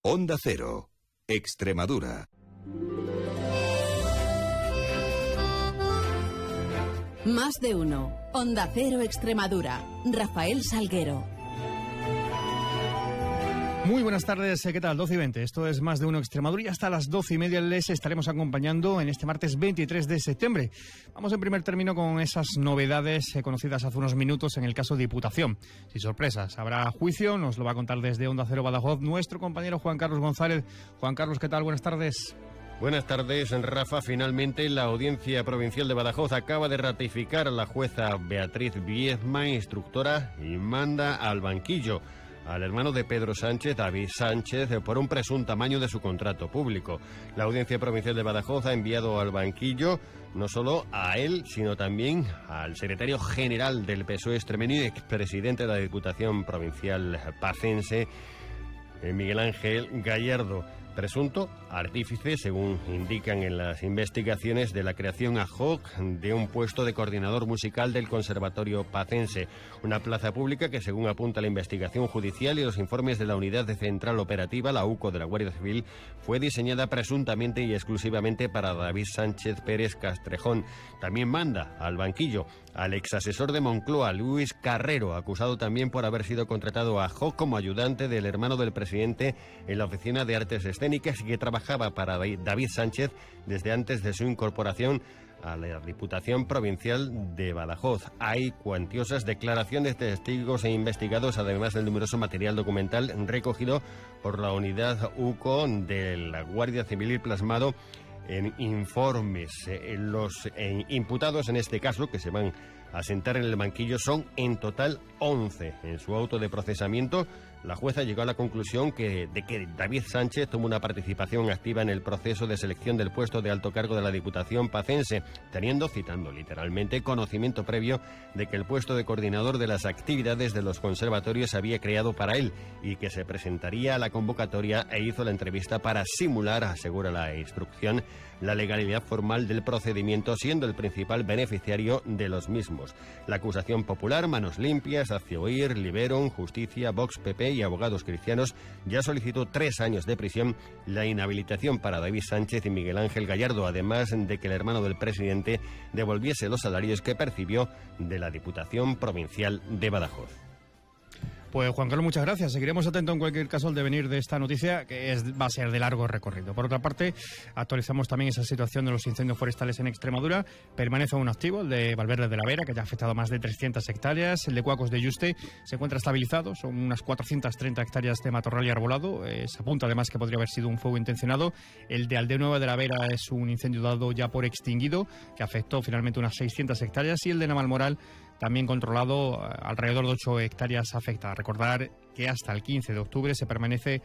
Onda Cero, Extremadura. Más de uno. Onda Cero Extremadura. Rafael Salguero. Muy buenas tardes, ¿qué tal? 12:20. Esto es Más de uno Extremadura y hasta las 12:30 les estaremos acompañando en este martes 23 de septiembre. Vamos en primer término con esas novedades conocidas hace unos minutos en el caso Diputación. Sin sorpresas, habrá juicio, nos lo va a contar desde Onda Cero Badajoz nuestro compañero Juan Carlos González. Juan Carlos, ¿qué tal? Buenas tardes. Buenas tardes, Rafa. Finalmente, la Audiencia Provincial de Badajoz acaba de ratificar a la jueza Beatriz Viezma, instructora, y manda al banquillo al hermano de Pedro Sánchez, David Sánchez, por un presunto amaño de su contrato público. La Audiencia Provincial de Badajoz ha enviado al banquillo no solo a él, sino también al secretario general del PSOE extremeño y expresidente de la Diputación Provincial Pacense, Miguel Ángel Gallardo, presunto artífice, según indican en las investigaciones, de la creación ad hoc de un puesto de coordinador musical del Conservatorio Pacense, una plaza pública que, según apunta la investigación judicial y los informes de la Unidad de Central Operativa, la UCO de la Guardia Civil, fue diseñada presuntamente y exclusivamente para David Sánchez Pérez Castrejón. También manda al banquillo al exasesor de Moncloa, Luis Carrero, acusado también por haber sido contratado ad hoc como ayudante del hermano del presidente en la Oficina de Artes Escénicas y que trabajaba para David Sánchez desde antes de su incorporación a la Diputación Provincial de Badajoz. Hay cuantiosas declaraciones de testigos e investigados, además del numeroso material documental recogido por la unidad UCO de la Guardia Civil y plasmado en informes. Los imputados en este caso, que se van a sentar en el banquillo, son en total 11. En su auto de procesamiento, la jueza llegó a la conclusión de que David Sánchez tuvo una participación activa en el proceso de selección del puesto de alto cargo de la Diputación Pacense, teniendo, citando literalmente, conocimiento previo de que el puesto de coordinador de las actividades de los conservatorios se había creado para él y que se presentaría a la convocatoria e hizo la entrevista para simular, asegura la instrucción, la legalidad formal del procedimiento, siendo el principal beneficiario de los mismos. La acusación popular, Manos Limpias, Hacia Oír, Liberum, Justicia, Vox PP y Abogados Cristianos ya solicitó 3 años de prisión, la inhabilitación para David Sánchez y Miguel Ángel Gallardo, además de que el hermano del presidente devolviese los salarios que percibió de la Diputación Provincial de Badajoz. Pues Juan Carlos, muchas gracias. Seguiremos atentos en cualquier caso al devenir de esta noticia, que va a ser de largo recorrido. Por otra parte, actualizamos también esa situación de los incendios forestales en Extremadura. Permanece aún activo el de Valverde de la Vera, que ya ha afectado a más de 300 hectáreas. El de Cuacos de Yuste se encuentra estabilizado. Son unas 430 hectáreas de matorral y arbolado. Se apunta además que podría haber sido un fuego intencionado. El de Aldea Nueva de la Vera es un incendio dado ya por extinguido, que afectó finalmente unas 600 hectáreas. Y el de Navalmoral, también controlado, alrededor de 8 hectáreas afecta. Recordar que hasta el 15 de octubre se permanece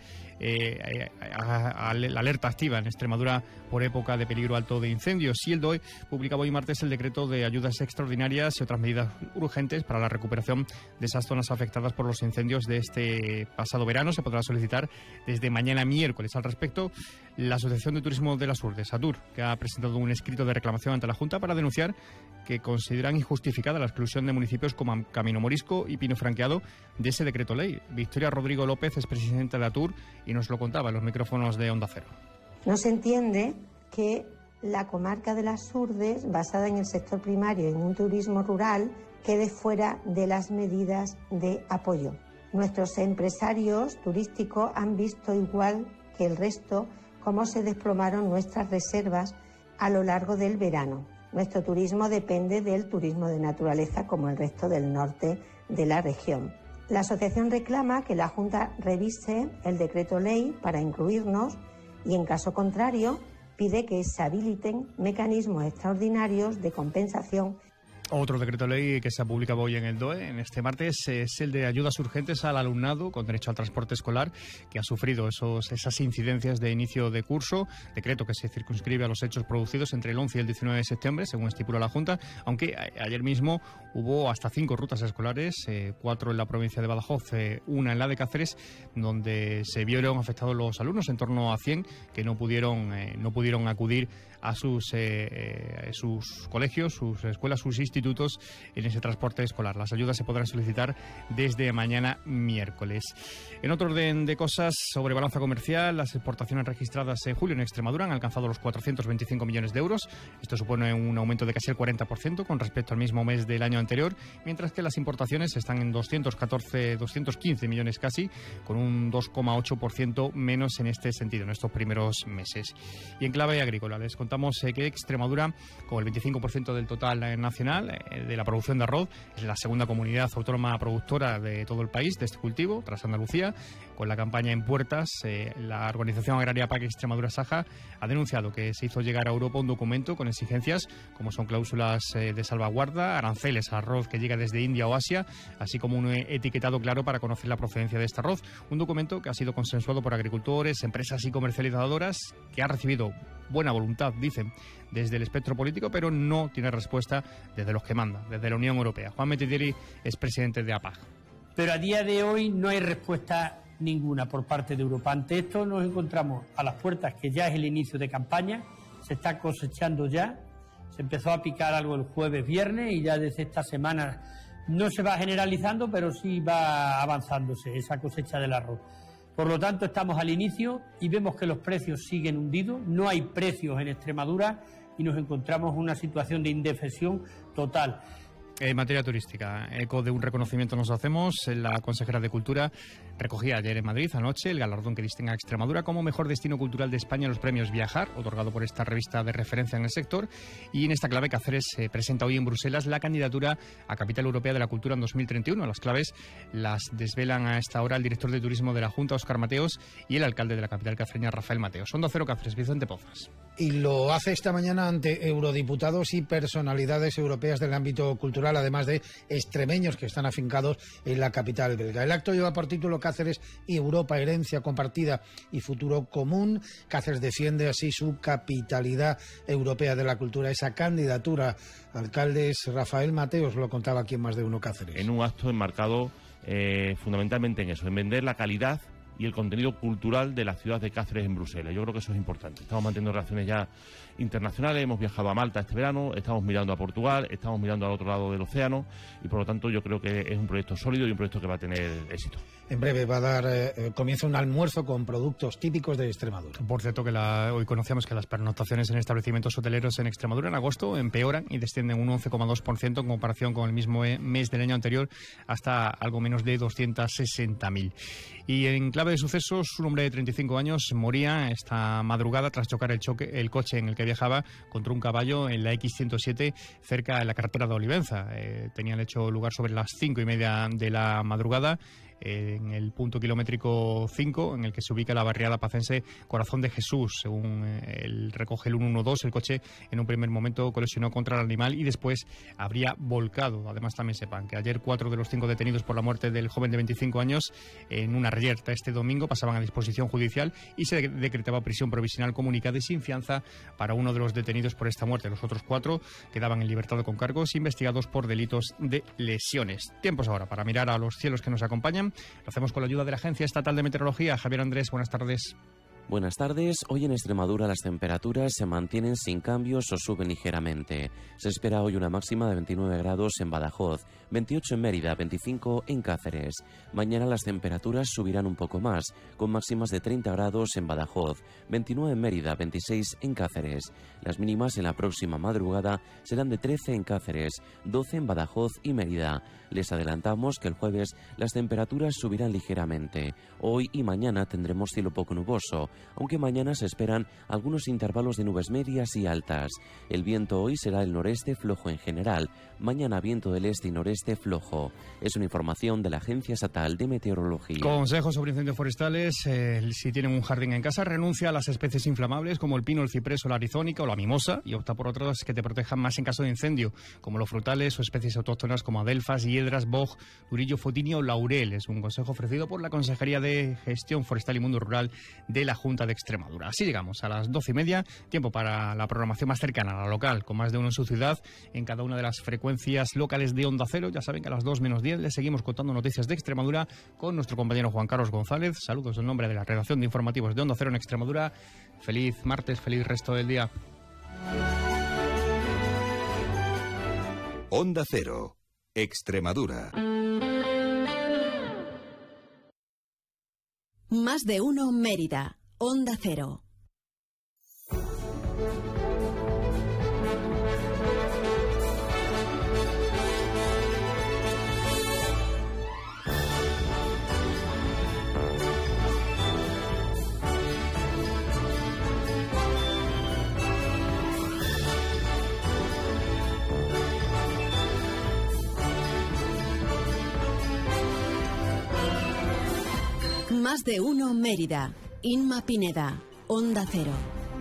la alerta activa en Extremadura por época de peligro alto de incendios. Y el DOE publicaba hoy martes el decreto de ayudas extraordinarias y otras medidas urgentes para la recuperación de esas zonas afectadas por los incendios de este pasado verano. Se podrá solicitar desde mañana miércoles. Al respecto, la Asociación de Turismo de las Urdes, ATUR, que ha presentado un escrito de reclamación ante la Junta para denunciar que consideran injustificada la exclusión de municipios como Camino Morisco y Pino Franqueado de ese decreto ley. Victoria Rodrigo López es presidenta de ATUR y nos lo contaba en los micrófonos de Onda Cero. No se entiende que la comarca de las Urdes, basada en el sector primario y en un turismo rural, quede fuera de las medidas de apoyo. Nuestros empresarios turísticos han visto, igual que el resto, cómo se desplomaron nuestras reservas a lo largo del verano. Nuestro turismo depende del turismo de naturaleza, como el resto del norte de la región. La asociación reclama que la Junta revise el decreto ley para incluirnos y, en caso contrario, pide que se habiliten mecanismos extraordinarios de compensación. Otro decreto ley que se ha publicado hoy en el DOE, en este martes, es el de ayudas urgentes al alumnado con derecho al transporte escolar que ha sufrido esas incidencias de inicio de curso. Decreto que se circunscribe a los hechos producidos entre el 11 y el 19 de septiembre, según estipula la Junta, aunque ayer mismo hubo hasta 5 rutas escolares, 4 en la provincia de Badajoz, 1 en la de Cáceres, donde se vieron afectados los alumnos, en torno a 100, que no pudieron acudir a sus colegios, sus escuelas, sus institutos, sustitutos en ese transporte escolar. Las ayudas se podrán solicitar desde mañana miércoles. En otro orden de cosas, sobre balanza comercial, las exportaciones registradas en julio en Extremadura han alcanzado los 425 millones de euros. Esto supone un aumento de casi el 40% con respecto al mismo mes del año anterior, mientras que las importaciones están en 215 millones casi, con un 2,8% menos en este sentido, en estos primeros meses. Y en clave agrícola, les contamos que Extremadura, con el 25% del total nacional de la producción de arroz, es la segunda comunidad autónoma productora de todo el país de este cultivo, tras Andalucía. Con la campaña en puertas, la organización agraria PAC Extremadura Saja ha denunciado que se hizo llegar a Europa un documento con exigencias como son cláusulas de salvaguarda, aranceles al arroz que llega desde India o Asia, así como un etiquetado claro para conocer la procedencia de este arroz. Un documento que ha sido consensuado por agricultores, empresas y comercializadoras, que ha recibido buena voluntad, dicen, desde el espectro político, pero no tiene respuesta desde los que mandan, desde la Unión Europea. Juan Metitieri es presidente de APAG. Pero a día de hoy no hay respuesta ninguna por parte de Europa. Ante esto nos encontramos a las puertas, que ya es el inicio de campaña, se está cosechando ya, se empezó a picar algo el jueves, viernes, y ya desde esta semana no se va generalizando, pero sí va avanzándose esa cosecha del arroz. Por lo tanto, estamos al inicio y vemos que los precios siguen hundidos, no hay precios en Extremadura y nos encontramos en una situación de indefensión total. En materia turística, eco de un reconocimiento nos hacemos. La consejera de Cultura recogía ayer en Madrid, anoche, el galardón que distingue a Extremadura como mejor destino cultural de España en los premios Viajar, otorgado por esta revista de referencia en el sector. Y en esta clave, Cáceres presenta hoy en Bruselas la candidatura a Capital Europea de la Cultura en 2031. Las claves las desvelan a esta hora el director de Turismo de la Junta, Óscar Mateos, y el alcalde de la capital cafreña, Rafael Mateos. Onda Cero Cáceres, Vicente Pozas. Y lo hace esta mañana ante eurodiputados y personalidades europeas del ámbito cultural, además de extremeños que están afincados en la capital belga. El acto lleva por título Cáceres y Europa, herencia compartida y futuro común. Cáceres defiende así su capitalidad europea de la cultura, esa candidatura. Alcaldes, Rafael Mateos lo contaba aquí en Más de Uno Cáceres. En un acto enmarcado fundamentalmente en eso, en vender la calidad y el contenido cultural de la ciudad de Cáceres en Bruselas. Yo creo que eso es importante. Estamos manteniendo relaciones ya internacionales, hemos viajado a Malta este verano, estamos mirando a Portugal, estamos mirando al otro lado del océano y por lo tanto yo creo que es un proyecto sólido y un proyecto que va a tener éxito. En breve va a dar comienzo un almuerzo con productos típicos de Extremadura. Por cierto, que hoy conocíamos que las pernoctaciones en establecimientos hoteleros en Extremadura en agosto empeoran y descienden un 11,2% en comparación con el mismo mes del año anterior, hasta algo menos de 260.000. Y en clave de sucesos, un hombre de 35 años moría esta madrugada tras chocar el coche en el que viajaba contra un caballo en la X107 cerca de la carretera de Olivenza. Tenía el hecho lugar sobre las 5:30 de la madrugada, en el punto kilométrico 5, en el que se ubica la barriada pacense Corazón de Jesús. Según recoge el 112, el coche en un primer momento colisionó contra el animal y después habría volcado. Además, también sepan que ayer 4 de los 5 detenidos por la muerte del joven de 25 años en una reyerta este domingo pasaban a disposición judicial y se decretaba prisión provisional comunicada y sin fianza para uno de los detenidos por esta muerte. Los otros 4 quedaban en libertad con cargos investigados por delitos de lesiones. Tiempos ahora para mirar a los cielos que nos acompañan. Lo hacemos con la ayuda de la Agencia Estatal de Meteorología. Javier Andrés, buenas tardes. Buenas tardes. Hoy en Extremadura las temperaturas se mantienen sin cambios o suben ligeramente. Se espera hoy una máxima de 29 grados en Badajoz, 28 en Mérida, 25 en Cáceres. Mañana las temperaturas subirán un poco más, con máximas de 30 grados en Badajoz, 29 en Mérida, 26 en Cáceres. Las mínimas en la próxima madrugada serán de 13 en Cáceres, 12 en Badajoz y Mérida. Les adelantamos que el jueves las temperaturas subirán ligeramente. Hoy y mañana tendremos cielo poco nuboso, aunque mañana se esperan algunos intervalos de nubes medias y altas. El viento hoy será el noreste flojo en general, mañana viento del este y noreste flojo. Es una información de la Agencia Estatal de Meteorología. Consejos sobre incendios forestales. Si tienen un jardín en casa, renuncia a las especies inflamables como el pino, el ciprés o la arizónica o la mimosa y opta por otras que te protejan más en caso de incendio, como los frutales o especies autóctonas como adelfas, hiedras, boj, durillo, fotinia o laurel. Es un consejo ofrecido por la Consejería de Gestión Forestal y Mundo Rural de la Junta de Extremadura. Así llegamos a las 12:30, tiempo para la programación más cercana a la local, con más de uno en su ciudad, en cada una de las frecuencias locales de Onda Cero. Ya saben que a las 2 menos 10 les seguimos contando noticias de Extremadura con nuestro compañero Juan Carlos González. Saludos en nombre de la redacción de informativos de Onda Cero en Extremadura. Feliz martes, feliz resto del día. Onda Cero, Extremadura. Más de uno Mérida, Onda Cero. Más de uno Mérida, Inma Pineda, Onda Cero.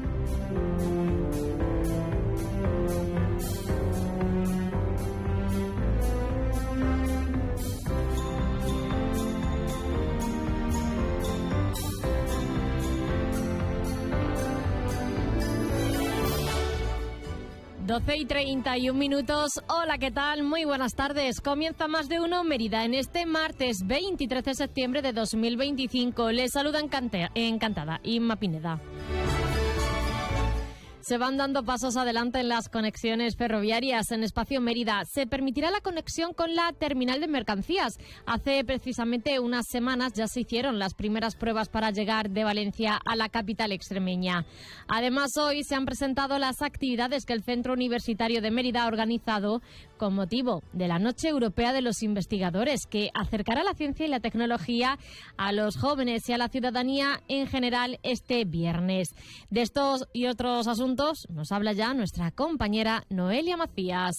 Doce y 31 minutos. Hola, ¿qué tal? Muy buenas tardes. Comienza Más de uno Mérida en este martes 23 de septiembre de 2025. Les saluda encantada Inma Pineda. Se van dando pasos adelante en las conexiones ferroviarias en Espacio Mérida. Se permitirá la conexión con la terminal de mercancías. Hace precisamente unas semanas ya se hicieron las primeras pruebas para llegar de Valencia a la capital extremeña. Además, hoy se han presentado las actividades que el Centro Universitario de Mérida ha organizado con motivo de la Noche Europea de los Investigadores, que acercará la ciencia y la tecnología a los jóvenes y a la ciudadanía en general este viernes. De estos y otros asuntos nos habla ya nuestra compañera Noelia Macías.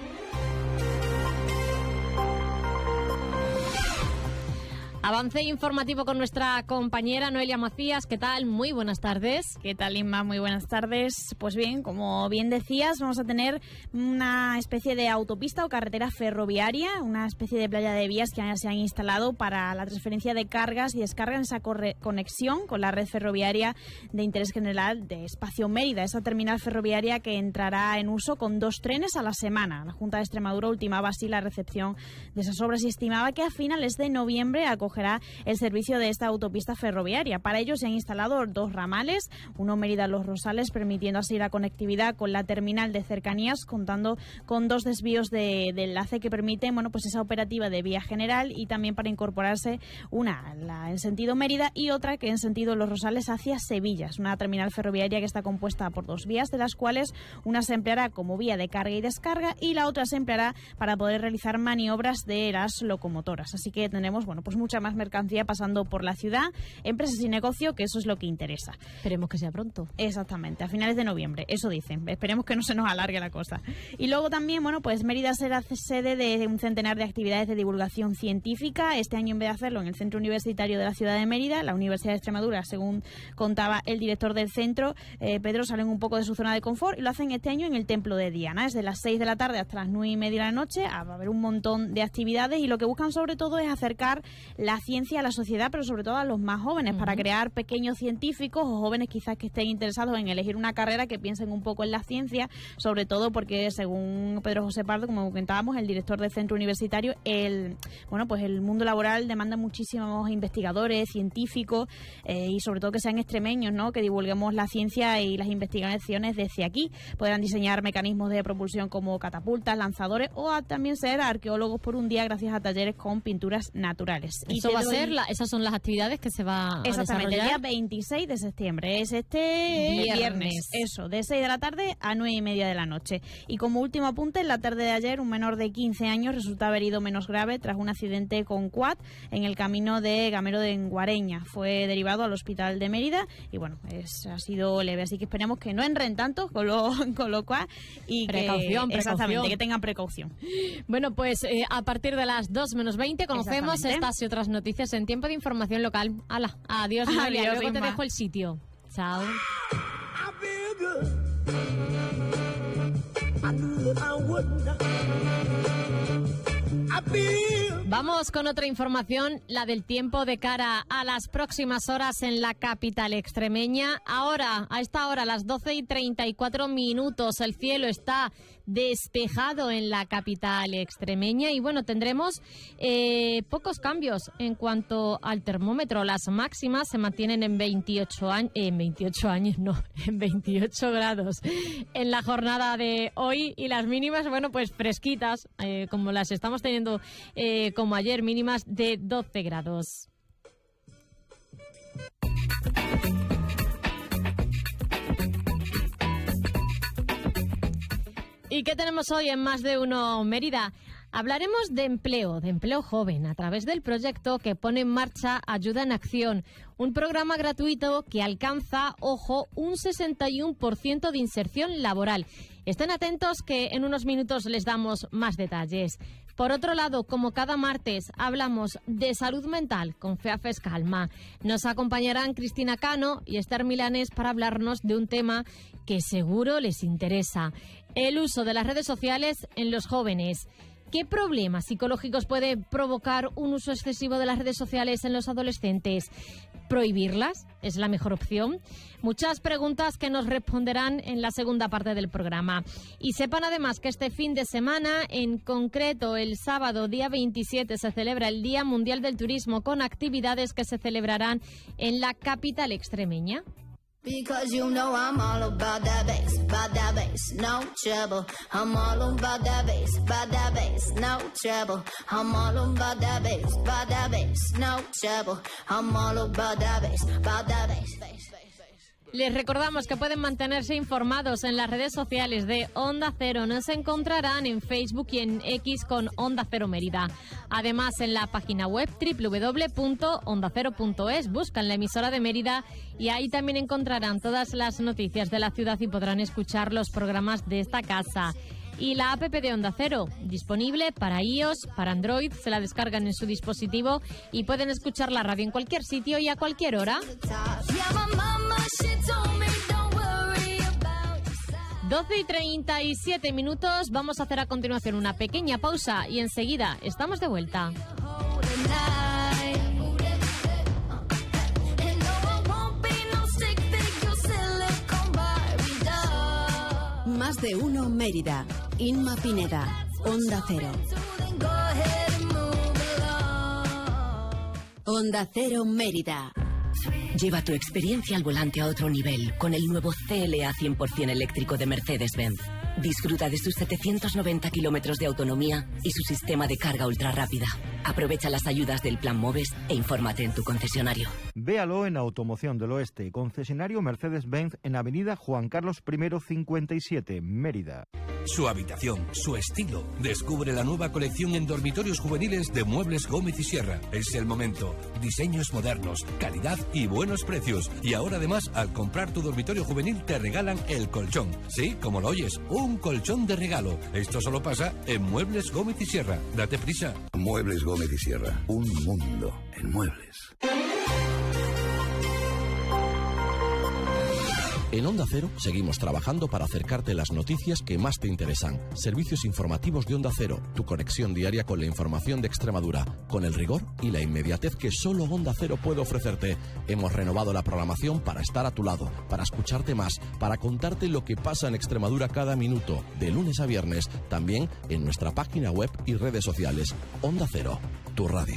Avance informativo con nuestra compañera Noelia Macías. ¿Qué tal? Muy buenas tardes. ¿Qué tal, Inma? Muy buenas tardes. Pues bien, como bien decías, vamos a tener una especie de autopista o carretera ferroviaria, una especie de playa de vías que ya se han instalado para la transferencia de cargas y descargas en esa conexión con la red ferroviaria de interés general de Espacio Mérida, esa terminal ferroviaria que entrará en uso con 2 trenes a la semana. La Junta de Extremadura ultimaba así la recepción de esas obras y estimaba que a finales de noviembre acogerá el servicio de esta autopista ferroviaria. Para ello se han instalado 2 ramales, uno Mérida-Los Rosales, permitiendo así la conectividad con la terminal de cercanías, contando con 2 desvíos de enlace que permiten, pues esa operativa de vía general, y también para incorporarse una en sentido Mérida y otra que en sentido Los Rosales hacia Sevilla. Es una terminal ferroviaria que está compuesta por 2 vías, de las cuales una se empleará como vía de carga y descarga y la otra se empleará para poder realizar maniobras de las locomotoras. Así que tenemos, pues mucha más mercancía pasando por la ciudad, empresas y negocio, que eso es lo que interesa. Esperemos que sea pronto. Exactamente, a finales de noviembre, eso dicen. Esperemos que no se nos alargue la cosa. Y luego también, pues Mérida será sede de un centenar de actividades de divulgación científica. Este año, en vez de hacerlo en el Centro Universitario de la ciudad de Mérida, la Universidad de Extremadura, según contaba el director del centro, Pedro, salen un poco de su zona de confort y lo hacen este año en el Templo de Diana. Desde las 6 de la tarde hasta las 9:30 de la noche va a haber un montón de actividades y lo que buscan sobre todo es acercar la ciencia a la sociedad, pero sobre todo a los más jóvenes, para crear pequeños científicos o jóvenes quizás que estén interesados en elegir una carrera, que piensen un poco en la ciencia, sobre todo porque, según Pedro José Pardo, como comentábamos, el director del centro universitario, el mundo laboral demanda muchísimos investigadores, científicos, y sobre todo que sean extremeños, que divulguemos la ciencia y las investigaciones desde aquí. Podrán diseñar mecanismos de propulsión como catapultas, lanzadores, o también ser arqueólogos por un día gracias a talleres con pinturas naturales. Esas son las actividades que se va a exactamente, desarrollar. el día 26 de septiembre, es este viernes. Eso, de 6 de la tarde a 9:30 de la noche. Y como último apunte, en la tarde de ayer, un menor de 15 años resulta haber herido menos grave tras un accidente con quad en el camino de Gamero de Enguareña. Fue derivado al hospital de Mérida y ha sido leve, así que esperemos que no entren tanto con lo cual y precaución. Exactamente, que tengan precaución. Bueno, pues a partir de las 2:20 conocemos estas y otras noticias en tiempo de información local. ¡Hala! Adiós, Noelia. Luego te dejo el sitio. Chao. Vamos con otra información, la del tiempo de cara a las próximas horas en la capital extremeña. Ahora, a esta hora, a las 12:34, el cielo está despejado en la capital extremeña y bueno, tendremos pocos cambios en cuanto al termómetro. Las máximas se mantienen en 28 grados en la jornada de hoy y las mínimas, bueno, pues fresquitas, como las estamos teniendo como ayer, mínimas de 12 grados. ¿Y qué tenemos hoy en Más de Uno Mérida? Hablaremos de empleo joven, a través del proyecto que pone en marcha Ayuda en Acción, un programa gratuito que alcanza, ojo, un 61% de inserción laboral. Estén atentos que en unos minutos les damos más detalles. Por otro lado, como cada martes, hablamos de salud mental con FEAFES Calma. Nos acompañarán Cristina Cano y Esther Milanés para hablarnos de un tema que seguro les interesa: el uso de las redes sociales en los jóvenes. ¿Qué problemas psicológicos puede provocar un uso excesivo de las redes sociales en los adolescentes? ¿Prohibirlas es la mejor opción? Muchas preguntas que nos responderán en la segunda parte del programa. Y sepan además que este fin de semana, en concreto el sábado día 27, se celebra el Día Mundial del Turismo, con actividades que se celebrarán en la capital extremeña. Because you know I'm all about that bass, no trouble. I'm all about that bass, no trouble. I'm all about that bass, no trouble. I'm all about that bass. Les recordamos que pueden mantenerse informados en las redes sociales de Onda Cero. Nos encontrarán en Facebook y en X con Onda Cero Mérida. Además, en la página web www.ondacero.es buscan la emisora de Mérida y ahí también encontrarán todas las noticias de la ciudad y podrán escuchar los programas de esta casa. Y la app de Onda Cero, disponible para iOS, para Android, se la descargan en su dispositivo y pueden escuchar la radio en cualquier sitio y a cualquier hora. 12:37, vamos a hacer a continuación una pequeña pausa y enseguida estamos de vuelta. Más de Uno Mérida. Inma Pineda, Onda Cero. Onda Cero Mérida. Lleva tu experiencia al volante a otro nivel con el nuevo CLA 100% eléctrico de Mercedes-Benz. Disfruta de sus 790 kilómetros de autonomía y su sistema de carga ultra rápida. Aprovecha las ayudas del Plan MOVES e infórmate en tu concesionario. Véalo en Automoción del Oeste, concesionario Mercedes-Benz en Avenida Juan Carlos I 57, Mérida. Su habitación, su estilo. Descubre la nueva colección en dormitorios juveniles de Muebles Gómez y Sierra. Es el momento. Diseños modernos, calidad y buenos precios. Y ahora además, al comprar tu dormitorio juvenil te regalan el colchón. Sí, como lo oyes, un colchón de regalo. Esto solo pasa en Muebles Gómez y Sierra. Date prisa. Muebles Gómez y Sierra. Un mundo en muebles. En Onda Cero seguimos trabajando para acercarte las noticias que más te interesan. Servicios informativos de Onda Cero, tu conexión diaria con la información de Extremadura, con el rigor y la inmediatez que solo Onda Cero puede ofrecerte. Hemos renovado la programación para estar a tu lado, para escucharte más, para contarte lo que pasa en Extremadura cada minuto, de lunes a viernes, también en nuestra página web y redes sociales. Onda Cero, tu radio.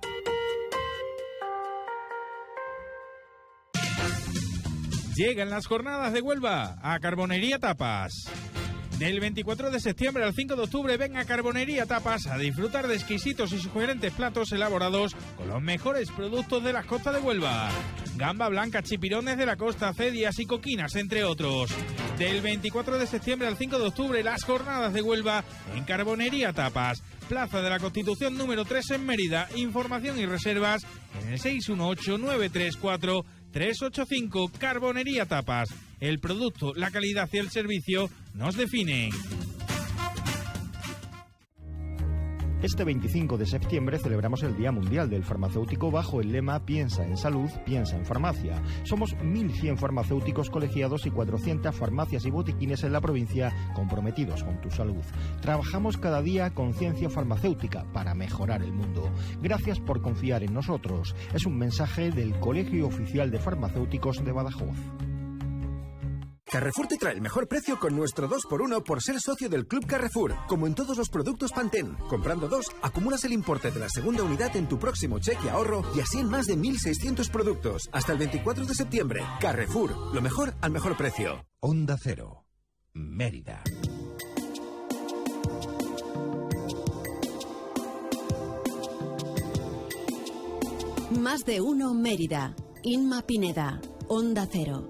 Llegan las jornadas de Huelva a Carbonería Tapas. Del 24 de septiembre al 5 de octubre ven a Carbonería Tapas a disfrutar de exquisitos y sugerentes platos elaborados con los mejores productos de las costas de Huelva. Gamba blanca, chipirones de la costa, cedias y coquinas, entre otros. Del 24 de septiembre al 5 de octubre las jornadas de Huelva en Carbonería Tapas. Plaza de la Constitución número 3 en Mérida. Información y reservas en el 618-934-385. Carbonería Tapas. El producto, la calidad y el servicio nos definen. Este 25 de septiembre celebramos el Día Mundial del Farmacéutico bajo el lema Piensa en salud, piensa en farmacia. Somos 1.100 farmacéuticos colegiados y 400 farmacias y botiquines en la provincia comprometidos con tu salud. Trabajamos cada día con ciencia farmacéutica para mejorar el mundo. Gracias por confiar en nosotros. Es un mensaje del Colegio Oficial de Farmacéuticos de Badajoz. Carrefour te trae el mejor precio con nuestro 2x1 por ser socio del Club Carrefour, como en todos los productos Pantene. Comprando 2, acumulas el importe de la segunda unidad en tu próximo cheque ahorro y así en más de 1.600 productos. Hasta el 24 de septiembre. Carrefour, lo mejor al mejor precio. Onda Cero, Mérida. Más de uno Mérida. Inma Pineda, Onda Cero.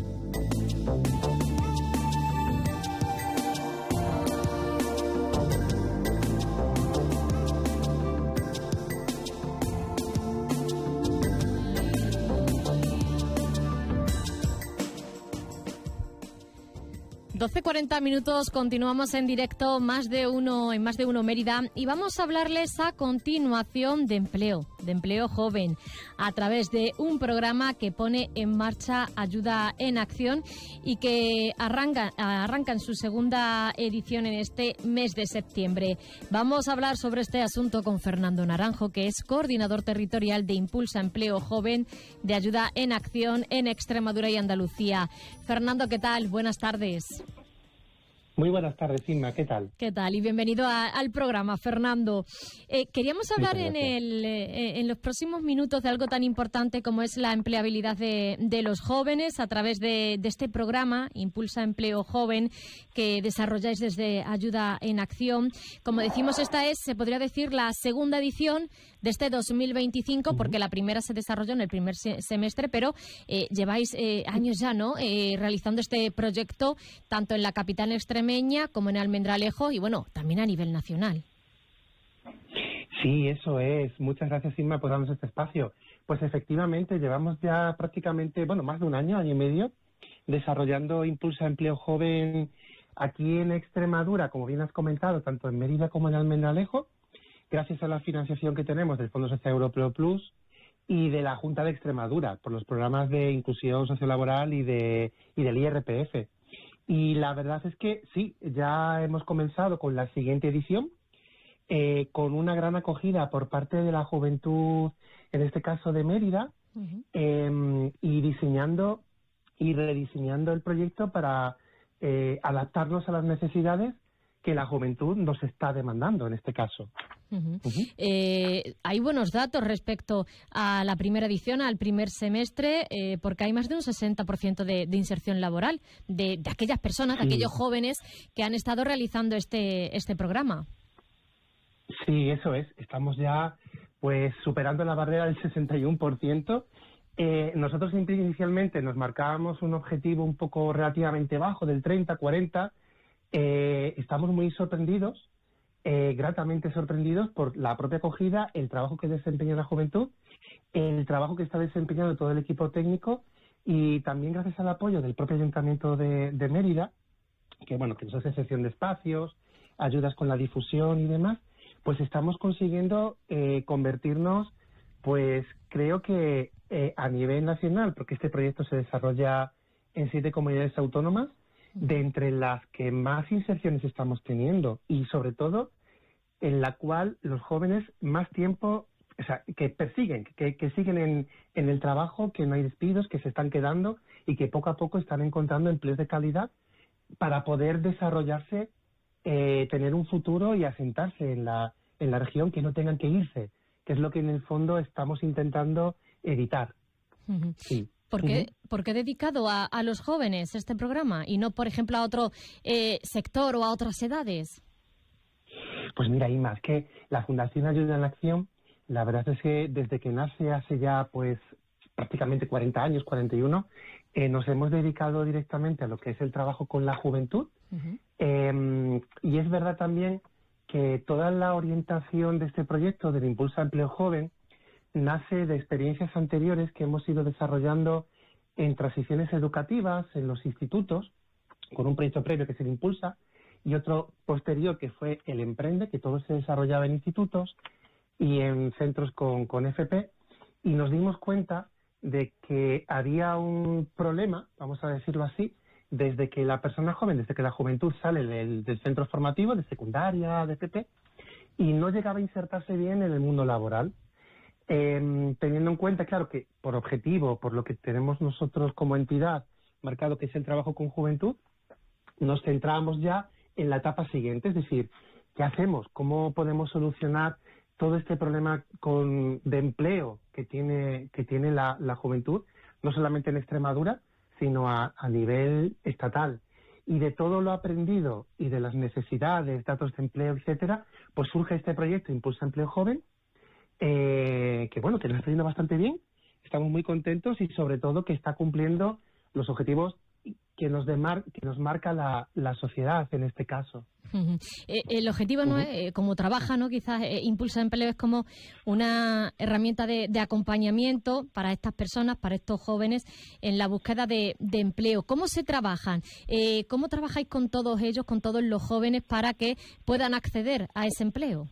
...12:40, continuamos en directo en Más de Uno Mérida y vamos a hablarles a continuación de empleo joven, a través de un programa que pone en marcha Ayuda en Acción y que arranca en su segunda edición en este mes de septiembre. Vamos a hablar sobre este asunto con Fernando Naranjo, que es coordinador territorial de Impulsa Empleo Joven de Ayuda en Acción en Extremadura y Andalucía. Fernando, ¿qué tal? Buenas tardes. Muy buenas tardes, Inma. ¿Qué tal? ¿Qué tal? Y bienvenido al programa, Fernando. Queríamos hablar en los próximos minutos de algo tan importante como es la empleabilidad de los jóvenes a través de este programa, Impulsa Empleo Joven, que desarrolláis desde Ayuda en Acción. Como decimos, esta es, se podría decir, la segunda edición de este 2025, porque la primera se desarrolló en el primer semestre, pero lleváis años ya, ¿no?, realizando este proyecto, tanto en la capital extremeña como en Almendralejo y, bueno, también a nivel nacional. Sí, eso es. Muchas gracias, Inma, por darnos este espacio. Pues efectivamente, llevamos ya prácticamente, más de un año y medio, desarrollando Impulsa Empleo Joven aquí en Extremadura, como bien has comentado, tanto en Mérida como en Almendralejo, gracias a la financiación que tenemos del Fondo Social Europeo Plus y de la Junta de Extremadura, por los programas de inclusión sociolaboral y del IRPF. Y la verdad es que sí, ya hemos comenzado con la siguiente edición, con una gran acogida por parte de la juventud, en este caso de Mérida, y diseñando y rediseñando el proyecto para adaptarnos a las necesidades que la juventud nos está demandando en este caso. Hay buenos datos respecto a la primera edición, al primer semestre, porque hay más de un 60% de inserción laboral de aquellas personas, de aquellos jóvenes que han estado realizando este programa. Sí, eso es. Estamos ya pues superando la barrera del 61%. Nosotros inicialmente nos marcábamos un objetivo un poco relativamente bajo, del 30-40%. Estamos muy sorprendidos, gratamente sorprendidos por la propia acogida, el trabajo que desempeña la juventud, el trabajo que está desempeñando todo el equipo técnico y también gracias al apoyo del propio Ayuntamiento de Mérida, que nos hace cesión de espacios, ayudas con la difusión y demás, pues estamos consiguiendo convertirnos, pues creo que a nivel nacional, porque este proyecto se desarrolla en 7 comunidades autónomas, de entre las que más inserciones estamos teniendo y sobre todo en la cual los jóvenes más tiempo, que persiguen, que siguen en el trabajo, que no hay despidos, que se están quedando y que poco a poco están encontrando empleos de calidad para poder desarrollarse, tener un futuro y asentarse en la región, que no tengan que irse, que es lo que en el fondo estamos intentando evitar. Sí. ¿Por qué dedicado a los jóvenes este programa y no, por ejemplo, a otro sector o a otras edades? Pues mira, Inma, es que la Fundación Ayuda en Acción, la verdad es que desde que nace hace ya pues prácticamente 40 años, 41, nos hemos dedicado directamente a lo que es el trabajo con la juventud. Y es verdad también que toda la orientación de este proyecto del Impulsa Empleo Joven nace de experiencias anteriores que hemos ido desarrollando en transiciones educativas, en los institutos, con un proyecto previo que se Impulsa, y otro posterior que fue el Emprende, que todo se desarrollaba en institutos y en centros con FP, y nos dimos cuenta de que había un problema, vamos a decirlo así, desde que la persona joven, desde que la juventud sale del centro formativo, de secundaria, de FP, y no llegaba a insertarse bien en el mundo laboral. Teniendo en cuenta, claro, que por objetivo, por lo que tenemos nosotros como entidad marcado, que es el trabajo con juventud, nos centramos ya en la etapa siguiente, es decir, ¿qué hacemos? ¿Cómo podemos solucionar todo este problema de empleo que tiene la juventud, no solamente en Extremadura, sino a nivel estatal? Y de todo lo aprendido y de las necesidades, datos de empleo, etcétera, pues surge este proyecto Impulsa Empleo Joven, que nos está yendo bastante bien, estamos muy contentos y sobre todo que está cumpliendo los objetivos que nos marca la sociedad en este caso. El objetivo no es, como trabaja, ¿no? Quizás Impulsa Empleo es como una herramienta de acompañamiento para estas personas, para estos jóvenes, en la búsqueda de empleo. ¿Cómo se trabajan? ¿Cómo trabajáis con todos ellos, con todos los jóvenes, para que puedan acceder a ese empleo?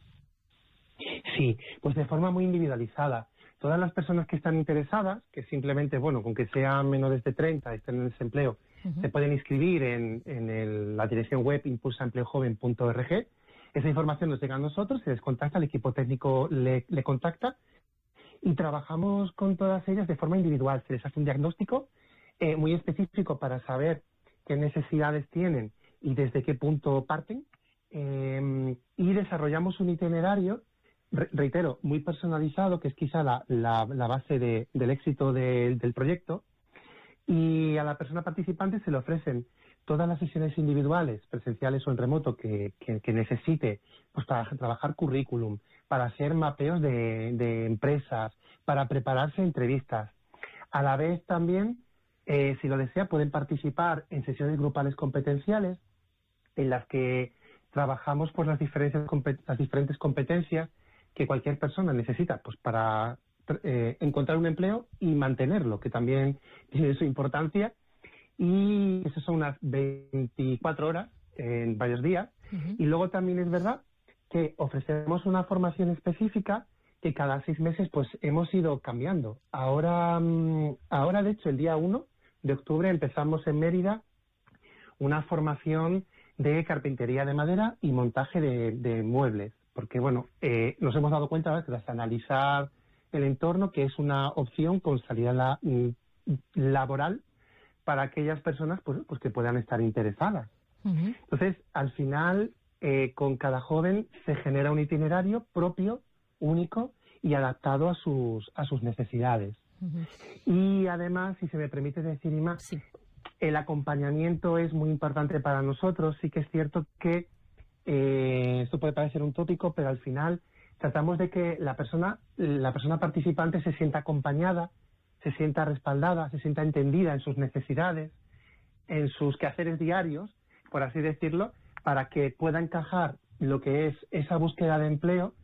Sí, pues de forma muy individualizada. Todas las personas que están interesadas, que simplemente, con que sean menores de 30, estén en desempleo, se pueden inscribir en la dirección web impulsaempleojoven.org. Esa información nos llega a nosotros, se les contacta, el equipo técnico le contacta y trabajamos con todas ellas de forma individual. Se les hace un diagnóstico muy específico para saber qué necesidades tienen y desde qué punto parten, y desarrollamos un itinerario, reitero, muy personalizado, que es quizá la base del éxito del proyecto, y a la persona participante se le ofrecen todas las sesiones individuales, presenciales o en remoto, que necesite, pues para trabajar currículum, para hacer mapeos de empresas, para prepararse entrevistas. A la vez también, si lo desea, pueden participar en sesiones grupales competenciales, en las que trabajamos pues las diferentes competencias que cualquier persona necesita pues para encontrar un empleo y mantenerlo, que también tiene su importancia. Y eso son unas 24 horas en varios días. Y luego también es verdad que ofrecemos una formación específica que cada 6 meses pues hemos ido cambiando. Ahora de hecho, el día 1 de octubre empezamos en Mérida una formación de carpintería de madera y montaje de muebles. Porque, nos hemos dado cuenta tras analizar el entorno que es una opción con salida laboral para aquellas personas pues que puedan estar interesadas. Entonces, al final, con cada joven se genera un itinerario propio, único y adaptado a sus necesidades. Y además, si se me permite decir, Ima, el acompañamiento es muy importante para nosotros. Sí que es cierto que esto puede parecer un tópico, pero al final tratamos de que la persona participante se sienta acompañada, se sienta respaldada, se sienta entendida en sus necesidades, en sus quehaceres diarios, por así decirlo, para que pueda encajar lo que es esa búsqueda de empleo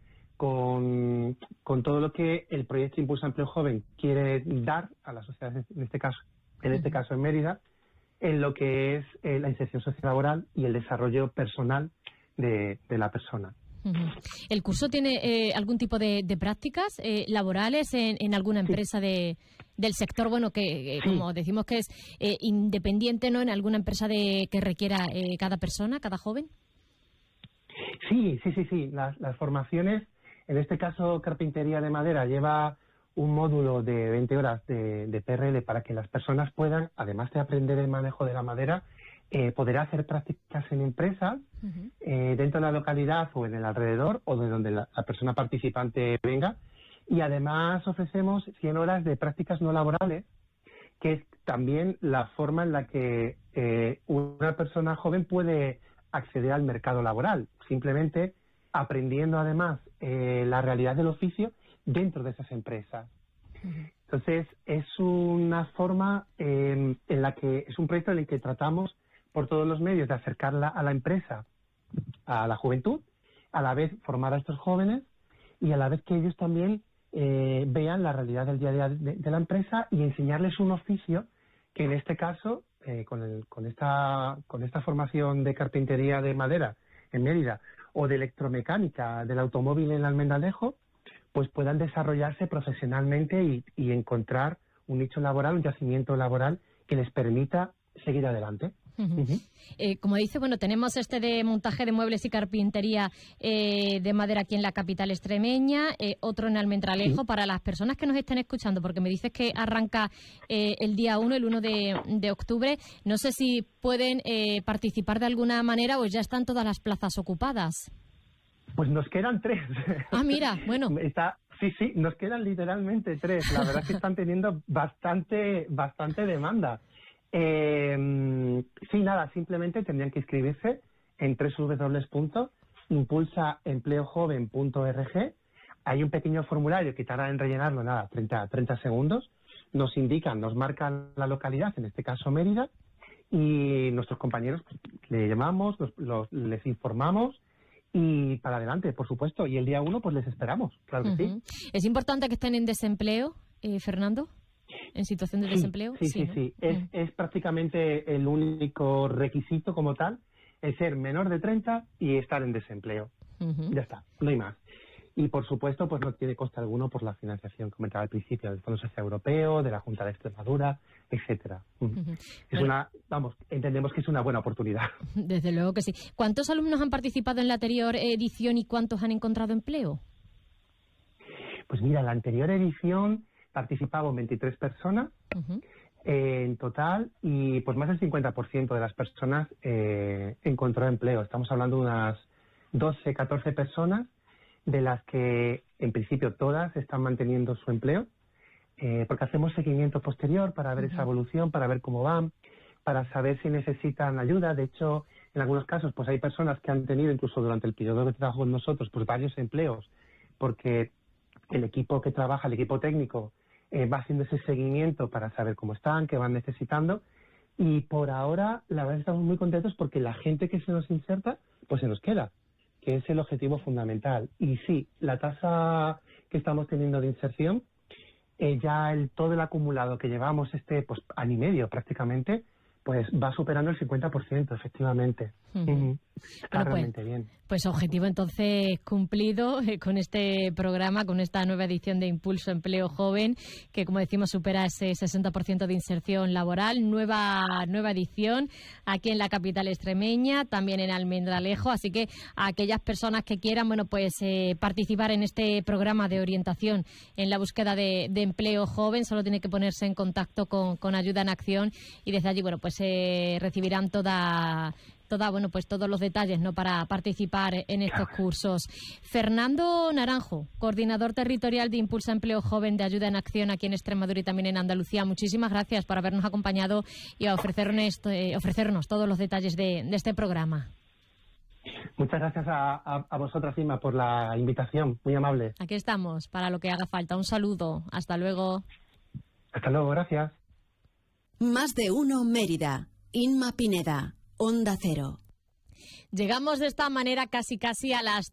con todo lo que el proyecto Impulsa Empleo Joven quiere dar a la sociedad, en este caso en Mérida, en lo que es la inserción sociolaboral y el desarrollo personal de la persona. ¿El curso tiene algún tipo de prácticas laborales en alguna empresa del sector, que como decimos que es independiente, ¿no? En alguna empresa que requiera cada persona, cada joven? Sí. Las formaciones, en este caso carpintería de madera, lleva un módulo de 20 horas de PRL para que las personas puedan, además de aprender el manejo de la madera, poder hacer prácticas en empresas dentro de la localidad o en el alrededor o de donde la persona participante venga. Y además ofrecemos 100 horas de prácticas no laborales, que es también la forma en la que una persona joven puede acceder al mercado laboral, simplemente aprendiendo además la realidad del oficio dentro de esas empresas. Entonces, es una forma en la que es un proyecto en el que tratamos por todos los medios de acercarla a la empresa, a la juventud, a la vez formar a estos jóvenes y a la vez que ellos también vean la realidad del día a día de la empresa y enseñarles un oficio que en este caso con esta formación de carpintería de madera en Mérida o de electromecánica del automóvil en Almendralejo, pues puedan desarrollarse profesionalmente y encontrar un nicho laboral, un yacimiento laboral que les permita seguir adelante. Como dice, bueno, tenemos este de montaje de muebles y carpintería de madera aquí en la capital extremeña, otro en Almendralejo, para las personas que nos estén escuchando, porque me dices que arranca el día 1, el 1 de octubre. No sé si pueden participar de alguna manera o ya están todas las plazas ocupadas. Pues nos quedan 3. Ah, mira, bueno. Sí, nos quedan literalmente 3. La verdad es que están teniendo bastante demanda. Simplemente tendrían que inscribirse en www.impulsaempleojoven.org. Hay un pequeño formulario que tarda en rellenarlo, 30 segundos. Nos marcan la localidad, en este caso Mérida, y nuestros compañeros le llamamos, les informamos y para adelante, por supuesto. Y el día 1 pues les esperamos, claro que sí. ¿Es importante que estén en desempleo, Fernando? ¿En situación de desempleo? Sí. Es prácticamente el único requisito como tal, es ser menor de 30 y estar en desempleo. Ya está, no hay más. Y por supuesto, pues no tiene coste alguno por la financiación que comentaba al principio, del Fondo Social Europeo, de la Junta de Extremadura, etcétera. Entendemos que es una buena oportunidad. Desde luego que sí. ¿Cuántos alumnos han participado en la anterior edición y cuántos han encontrado empleo? Pues mira, en la anterior edición participaban 23 personas en total y pues más del 50% de las personas encontró empleo. Estamos hablando de unas 12, 14 personas, de las que en principio todas están manteniendo su empleo, porque hacemos seguimiento posterior para ver esa evolución, para ver cómo van, para saber si necesitan ayuda. De hecho, en algunos casos pues hay personas que han tenido incluso durante el periodo de trabajo con nosotros pues varios empleos, porque el equipo que trabaja, el equipo técnico, va haciendo ese seguimiento para saber cómo están, qué van necesitando. Y por ahora, la verdad, estamos muy contentos porque la gente que se nos inserta, pues se nos queda, que es el objetivo fundamental. Y sí, la tasa que estamos teniendo de inserción, todo el acumulado que llevamos pues año y medio prácticamente, pues va superando el 50%, efectivamente. Está realmente bien. Pues objetivo entonces cumplido con este programa, con esta nueva edición de Impulso Empleo Joven, que como decimos supera ese 60% de inserción laboral. Nueva edición aquí en la capital extremeña, también en Almendralejo. Así que a aquellas personas que quieran participar en este programa de orientación en la búsqueda de empleo joven, solo tiene que ponerse en contacto con Ayuda en Acción y desde allí recibirán todos los detalles para participar en estos cursos. Fernando Naranjo, coordinador territorial de Impulsa Empleo Joven de Ayuda en Acción aquí en Extremadura y también en Andalucía. Muchísimas gracias por habernos acompañado y a ofrecernos todos los detalles de este programa. Muchas gracias a vosotras, Inma, por la invitación. Muy amable. Aquí estamos para lo que haga falta. Un saludo. Hasta luego. Hasta luego, gracias. Más de uno Mérida. Inma Pineda. Onda Cero. Llegamos de esta manera casi a las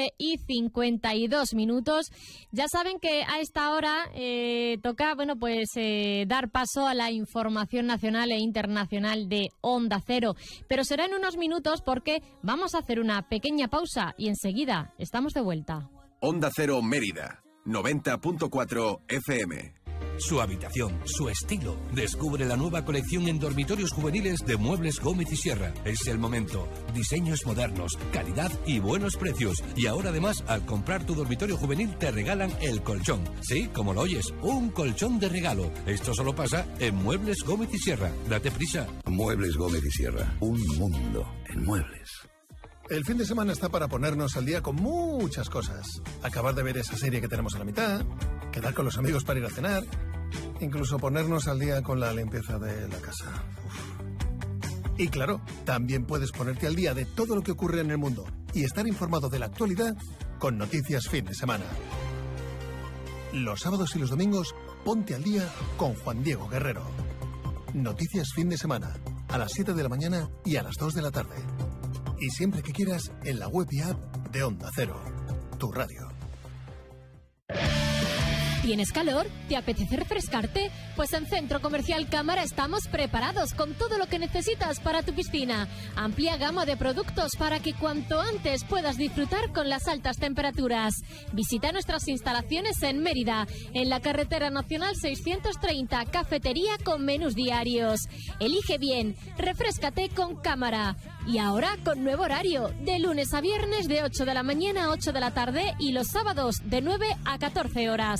12:52. Ya saben que a esta hora toca dar paso a la información nacional e internacional de Onda Cero. Pero será en unos minutos porque vamos a hacer una pequeña pausa y enseguida estamos de vuelta. Onda Cero Mérida, 90.4 FM. Su habitación, su estilo. Descubre la nueva colección en dormitorios juveniles de Muebles Gómez y Sierra. Es el momento. Diseños modernos, calidad y buenos precios. Y ahora además, al comprar tu dormitorio juvenil te regalan el colchón. Sí, como lo oyes, un colchón de regalo. Esto solo pasa en Muebles Gómez y Sierra. Date prisa. Muebles Gómez y Sierra. Un mundo en muebles. El fin de semana está para ponernos al día con muchas cosas. Acabar de ver esa serie que tenemos a la mitad, quedar con los amigos para ir a cenar, incluso ponernos al día con la limpieza de la casa. Y claro, también puedes ponerte al día de todo lo que ocurre en el mundo y estar informado de la actualidad con Noticias Fin de Semana. Los sábados y los domingos, ponte al día con Juan Diego Guerrero. Noticias Fin de Semana, a las 7 de la mañana y a las 2 de la tarde. Y siempre que quieras, en la web y app de Onda Cero, tu radio. ¿Tienes calor? ¿Te apetece refrescarte? Pues en Centro Comercial Cámara estamos preparados con todo lo que necesitas para tu piscina. Amplia gama de productos para que cuanto antes puedas disfrutar con las altas temperaturas. Visita nuestras instalaciones en Mérida, en la carretera nacional 630, cafetería con menús diarios. Elige bien, refréscate con Cámara. Y ahora con nuevo horario, de lunes a viernes de 8 de la mañana a 8 de la tarde y los sábados de 9 a 14 horas.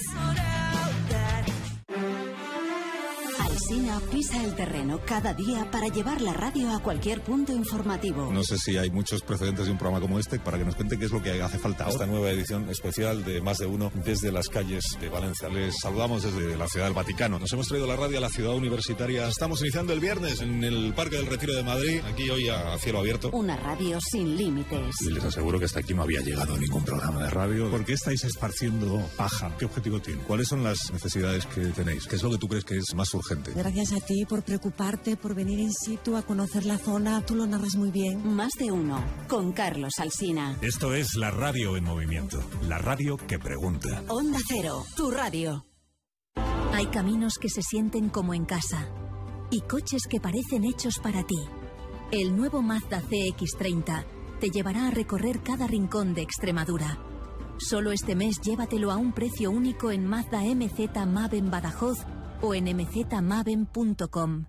Alsina pisa el terreno cada día para llevar la radio a cualquier punto informativo. No sé si hay muchos precedentes de un programa como este para que nos cuente qué es lo que hace falta ahora. Esta nueva edición especial de Más de Uno desde las calles de Valencia. Les saludamos desde la Ciudad del Vaticano. Nos hemos traído la radio a la ciudad universitaria. Estamos iniciando el viernes en el Parque del Retiro de Madrid, aquí hoy a cielo abierto. Una radio sin límites. Y les aseguro que hasta aquí no había llegado ningún programa de radio. ¿Por qué estáis esparciendo paja? ¿Qué objetivo tiene? ¿Cuáles son las necesidades que tenéis? ¿Qué es lo que tú crees que es más urgente? Gracias a ti por preocuparte, por venir in situ a conocer la zona. Tú lo narras muy bien. Más de Uno, con Carlos Alsina. Esto es la radio en movimiento. La radio que pregunta. Onda Cero, tu radio. Hay caminos que se sienten como en casa y coches que parecen hechos para ti. El nuevo Mazda CX-30 te llevará a recorrer cada rincón de Extremadura. Solo este mes llévatelo a un precio único en Mazda MZ MAV en Badajoz o en mzmaven.com.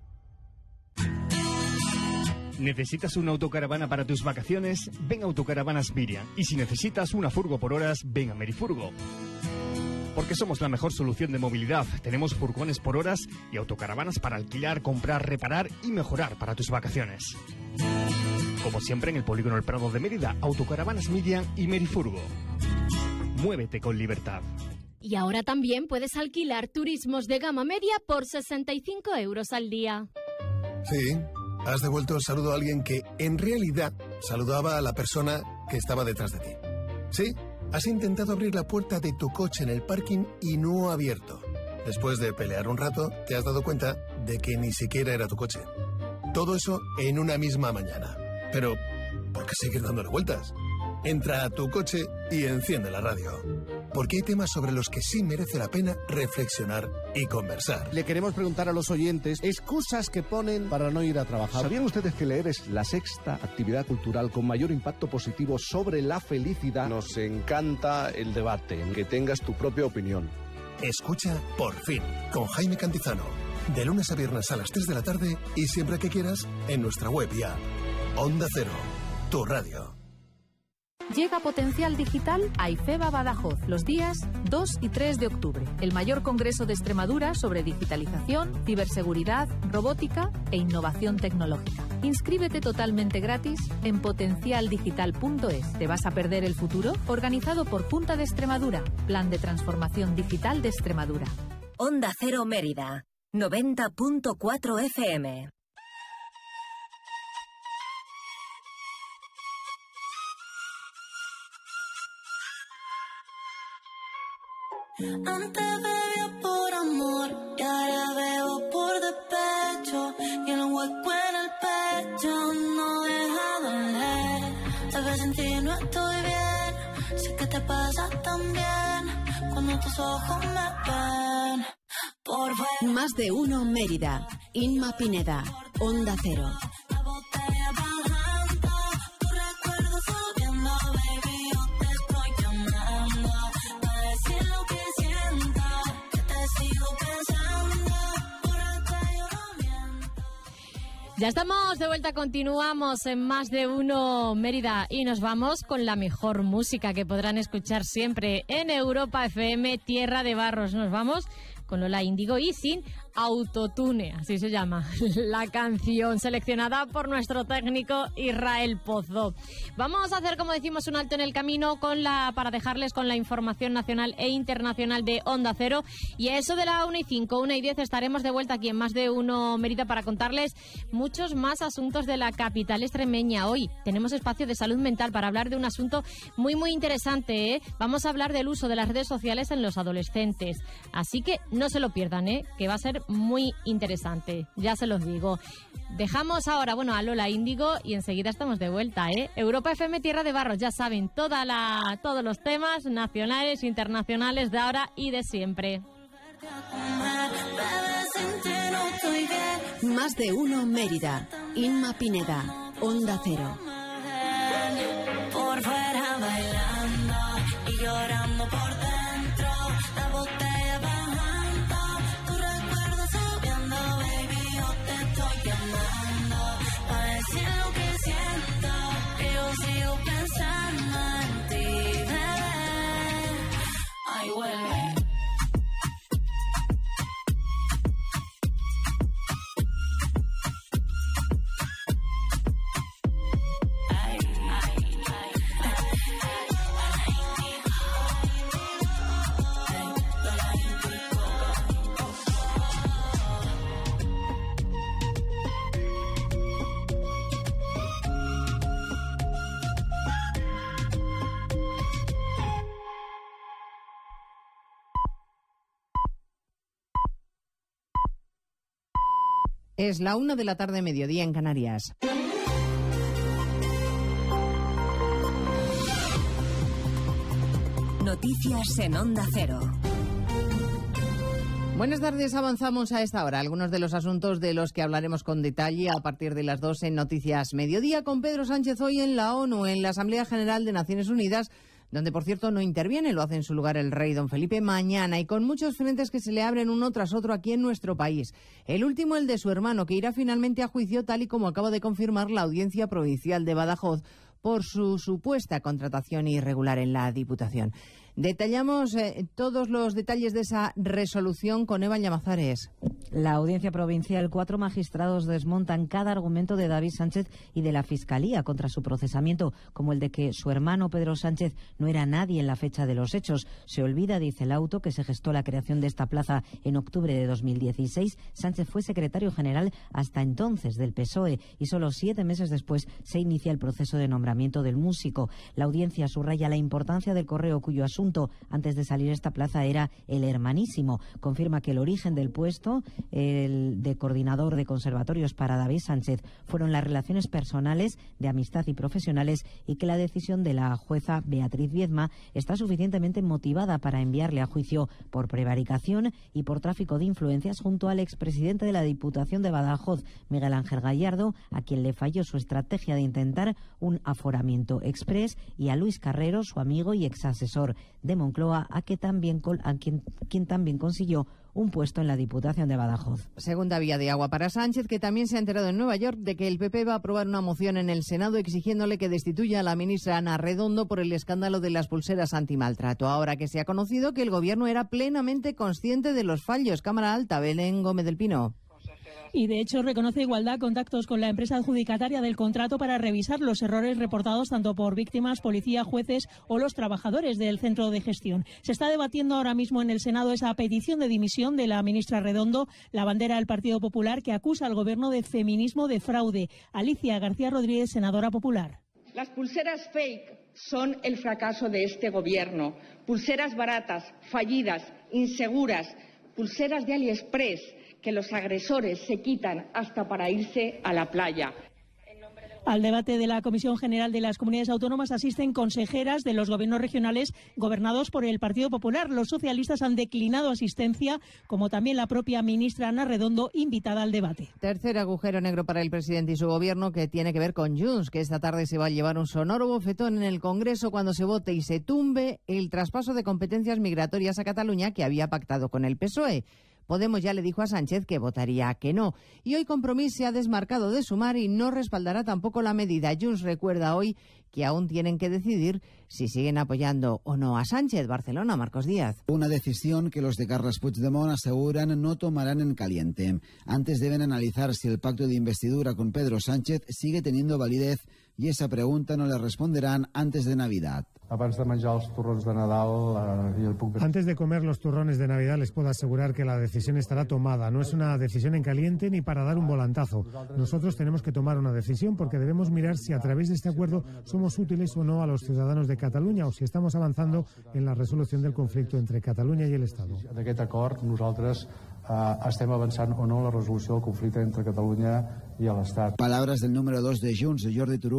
¿Necesitas una autocaravana para tus vacaciones? Ven a Autocaravanas Miriam. Y si necesitas una furgo por horas, ven a Merifurgo. Porque somos la mejor solución de movilidad. Tenemos furgones por horas y autocaravanas para alquilar, comprar, reparar y mejorar para tus vacaciones. Como siempre en el Polígono El Prado de Mérida, Autocaravanas Miriam y Merifurgo. Muévete con libertad. Y ahora también puedes alquilar turismos de gama media por 65 euros al día. Sí, has devuelto el saludo a alguien que en realidad saludaba a la persona que estaba detrás de ti. Sí, has intentado abrir la puerta de tu coche en el parking y no ha abierto. Después de pelear un rato, te has dado cuenta de que ni siquiera era tu coche. Todo eso en una misma mañana. Pero, ¿por qué seguir dándole vueltas? Entra a tu coche y enciende la radio. Porque hay temas sobre los que sí merece la pena reflexionar y conversar. Le queremos preguntar a los oyentes excusas que ponen para no ir a trabajar. ¿Sabían ustedes que leer es la sexta actividad cultural con mayor impacto positivo sobre la felicidad? Nos encanta el debate, que tengas tu propia opinión. Escucha Por Fin, con Jaime Cantizano. De lunes a viernes a las 3 de la tarde y siempre que quieras en nuestra web y app. Onda Cero, tu radio. Llega Potencial Digital a IFEBA Badajoz los días 2 y 3 de octubre, el mayor congreso de Extremadura sobre digitalización, ciberseguridad, robótica e innovación tecnológica. Inscríbete totalmente gratis en potencialdigital.es. ¿Te vas a perder el futuro? Organizado por Junta de Extremadura, Plan de Transformación Digital de Extremadura. Onda Cero Mérida, 90.4 FM. Antes bebía por amor y ahora bebo por despecho. Y el hueco en el pecho no deja doler. Tal vez sin ti no estoy bien. Sé que te pasa también cuando tus ojos me ven. Por fuera. Más de Uno Mérida. Inma Pineda. Onda Cero. Ya estamos de vuelta, continuamos en Más de Uno Mérida y nos vamos con la mejor música que podrán escuchar siempre en Europa FM, Tierra de Barros. Nos vamos con Lola Índigo y sin autotune, así se llama la canción, seleccionada por nuestro técnico Israel Pozo. Vamos a hacer, como decimos, un alto en el camino para dejarles con la información nacional e internacional de Onda Cero, y a eso de la 1:05, 1:10 estaremos de vuelta aquí en Más de Uno Mérida para contarles muchos más asuntos de la capital extremeña. Hoy tenemos espacio de salud mental para hablar de un asunto muy muy interesante, ¿eh? Vamos a hablar del uso de las redes sociales en los adolescentes, así que no se lo pierdan, que va a ser muy interesante, ya se los digo. Dejamos ahora, a Lola Índigo y enseguida estamos de vuelta, Europa FM, Tierra de Barros, ya saben, todos los temas nacionales, internacionales de ahora y de siempre. Más de uno Mérida. Inma Pineda. Onda Cero. Por fuera bailando y llorando por dentro, la botella bajando, tu recuerdo subiendo, baby, yo te estoy llamando, para decir lo que siento, que yo sigo pensando en ti, bebé, ay, vuelve. Es la 1 de la tarde, mediodía en Canarias. Noticias en Onda Cero. Buenas tardes, avanzamos a esta hora. Algunos de los asuntos de los que hablaremos con detalle a partir de las 2 en Noticias Mediodía con Pedro Sánchez hoy en la ONU, en la Asamblea General de Naciones Unidas, donde, por cierto, no interviene, lo hace en su lugar el rey don Felipe mañana, y con muchos frentes que se le abren uno tras otro aquí en nuestro país. El último, el de su hermano, que irá finalmente a juicio, tal y como acaba de confirmar la Audiencia Provincial de Badajoz, por su supuesta contratación irregular en la Diputación. Detallamos todos los detalles de esa resolución con Eva Llamazares. La Audiencia Provincial, 4 magistrados desmontan cada argumento de David Sánchez y de la Fiscalía contra su procesamiento, como el de que su hermano Pedro Sánchez no era nadie en la fecha de los hechos. Se olvida, dice el auto, que se gestó la creación de esta plaza en octubre de 2016. Sánchez fue secretario general hasta entonces del PSOE y solo 7 meses después se inicia el proceso de nombramiento del músico. La audiencia subraya la importancia del correo, cuyo asunto antes de salir a esta plaza era el hermanísimo. Confirma que el origen del puesto, el de coordinador de conservatorios para David Sánchez, fueron las relaciones personales, de amistad y profesionales, y que la decisión de la jueza Beatriz Viedma está suficientemente motivada para enviarle a juicio por prevaricación y por tráfico de influencias junto al expresidente de la Diputación de Badajoz, Miguel Ángel Gallardo, a quien le falló su estrategia de intentar un aforamiento exprés, y a Luis Carrero, su amigo y exasesor de Moncloa, quien también consiguió un puesto en la Diputación de Badajoz. Segunda vía de agua para Sánchez, que también se ha enterado en Nueva York de que el PP va a aprobar una moción en el Senado exigiéndole que destituya a la ministra Ana Redondo por el escándalo de las pulseras antimaltrato. Ahora que se ha conocido que el Gobierno era plenamente consciente de los fallos. Cámara Alta, Belén Gómez del Pino. Y de hecho reconoce Igualdad contactos con la empresa adjudicataria del contrato para revisar los errores reportados tanto por víctimas, policía, jueces o los trabajadores del centro de gestión. Se está debatiendo ahora mismo en el Senado esa petición de dimisión de la ministra Redondo, la bandera del Partido Popular, que acusa al Gobierno de feminismo de fraude. Alicia García Rodríguez, senadora popular. Las pulseras fake son el fracaso de este Gobierno. Pulseras baratas, fallidas, inseguras, pulseras de AliExpress que los agresores se quitan hasta para irse a la playa. Al debate de la Comisión General de las Comunidades Autónomas asisten consejeras de los gobiernos regionales gobernados por el Partido Popular. Los socialistas han declinado asistencia, como también la propia ministra Ana Redondo, invitada al debate. Tercer agujero negro para el presidente y su gobierno, que tiene que ver con Junts, que esta tarde se va a llevar un sonoro bofetón en el Congreso cuando se vote y se tumbe el traspaso de competencias migratorias a Cataluña que había pactado con el PSOE. Podemos ya le dijo a Sánchez que votaría que no. Y hoy Compromís se ha desmarcado de Sumar y no respaldará tampoco la medida. Junts recuerda hoy que aún tienen que decidir si siguen apoyando o no a Sánchez. Barcelona, Marcos Díaz. Una decisión que los de Carles Puigdemont aseguran no tomarán en caliente. Antes deben analizar si el pacto de investidura con Pedro Sánchez sigue teniendo validez, y esa pregunta no le responderán antes de Navidad. Antes de comer los turrones de Navidad les puedo asegurar que la decisión estará tomada. No es una decisión en caliente ni para dar un volantazo. Nosotros tenemos que tomar una decisión porque debemos mirar si a través de este acuerdo somos útiles o no a los ciudadanos de Cataluña, o si estamos avanzando en la resolución del conflicto entre Cataluña y el Estado. D'aquest acord, nosaltres estem avançant o no la resolució del conflicte entre Catalunya y el Estado. Palabras del número 2 de Junts, Jordi Turull,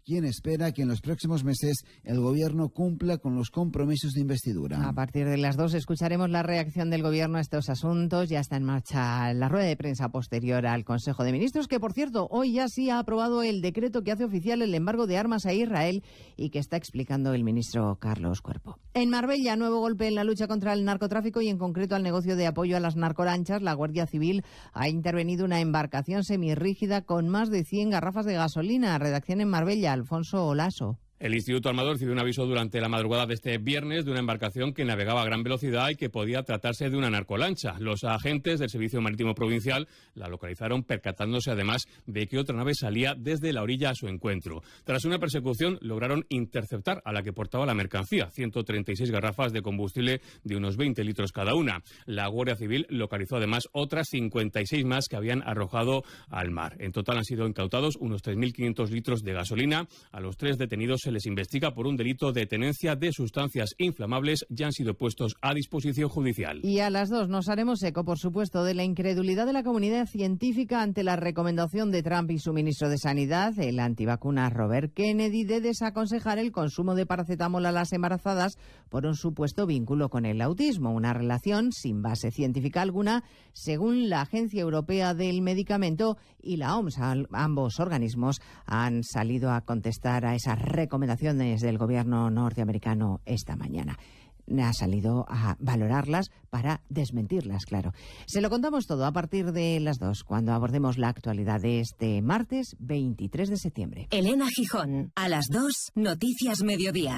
quien espera que en los próximos meses el Gobierno cumpla con los compromisos de investidura. A partir de las 2 escucharemos la reacción del Gobierno a estos asuntos. Ya está en marcha la rueda de prensa posterior al Consejo de Ministros, que, por cierto, hoy ya sí ha aprobado el decreto que hace oficial el embargo de armas a Israel y que está explicando el ministro Carlos Cuerpo. En Marbella, nuevo golpe en la lucha contra el narcotráfico y en concreto al negocio de apoyo a las narcolanchas. La Guardia Civil ha intervenido una embarcación semirrígida con más de 100 garrafas de gasolina. Redacción en Marbella, Alfonso Olaso. El Instituto Armador recibió un aviso durante la madrugada de este viernes de una embarcación que navegaba a gran velocidad y que podía tratarse de una narcolancha. Los agentes del Servicio Marítimo Provincial la localizaron, percatándose además de que otra nave salía desde la orilla a su encuentro. Tras una persecución, lograron interceptar a la que portaba la mercancía, 136 garrafas de combustible de unos 20 litros cada una. La Guardia Civil localizó además otras 56 más que habían arrojado al mar. En total han sido incautados unos 3.500 litros de gasolina. A los 3 detenidos se les investiga por un delito de tenencia de sustancias inflamables. Ya han sido puestos a disposición judicial. Y a las 2 nos haremos eco, por supuesto, de la incredulidad de la comunidad científica ante la recomendación de Trump y su ministro de Sanidad, el antivacuna Robert Kennedy, de desaconsejar el consumo de paracetamol a las embarazadas por un supuesto vínculo con el autismo, una relación sin base científica alguna, según la Agencia Europea del Medicamento y la OMS. Ambos organismos han salido a contestar a esas recomendaciones del gobierno norteamericano esta mañana. Ha salido a valorarlas para desmentirlas, claro. Se lo contamos todo a partir de las 2, cuando abordemos la actualidad de este martes 23 de septiembre. Elena Gijón, a las 2, Noticias Mediodía.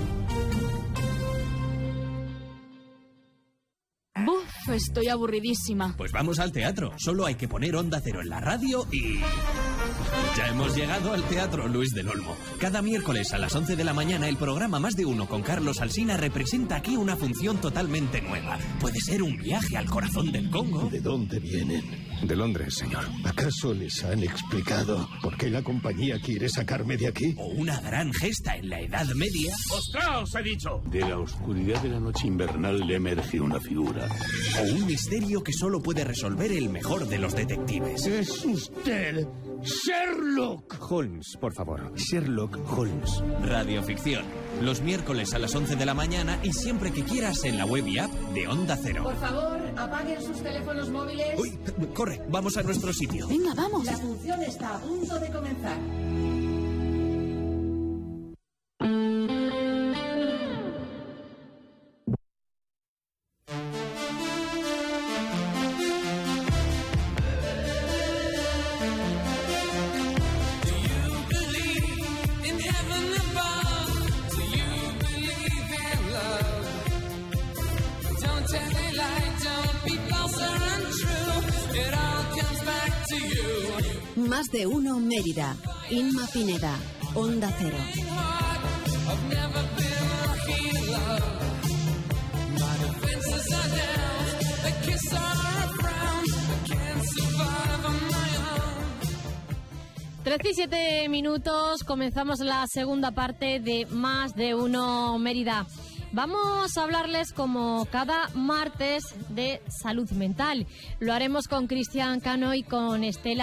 Buf, estoy aburridísima. Pues vamos al teatro. Solo hay que poner Onda Cero en la radio y... Ya hemos llegado al Teatro Luis del Olmo. Cada miércoles a las 11 de la mañana el programa Más de Uno con Carlos Alsina representa aquí una función totalmente nueva. Puede ser un viaje al corazón del Congo. ¿De dónde vienen? De Londres, señor. ¿Acaso les han explicado por qué la compañía quiere sacarme de aquí? O una gran gesta en la Edad Media. ¡Ostras, he dicho! De la oscuridad de la noche invernal le emerge una figura. O un misterio que solo puede resolver el mejor de los detectives. ¡Es usted Sherlock Holmes, por favor. Sherlock Holmes. Radioficción. Los miércoles a las 11 de la mañana y siempre que quieras en la web y app de Onda Cero. Por favor, apaguen sus teléfonos móviles. Uy, corre, vamos a nuestro sitio. Venga, vamos. La función está a punto de comenzar. Más de Uno Mérida. Inma Pineda. Onda Cero. Trece y 7 minutos, comenzamos la segunda parte de Más de Uno Mérida. Vamos a hablarles como cada martes de salud mental. Lo haremos con Cristian Cano y con Esther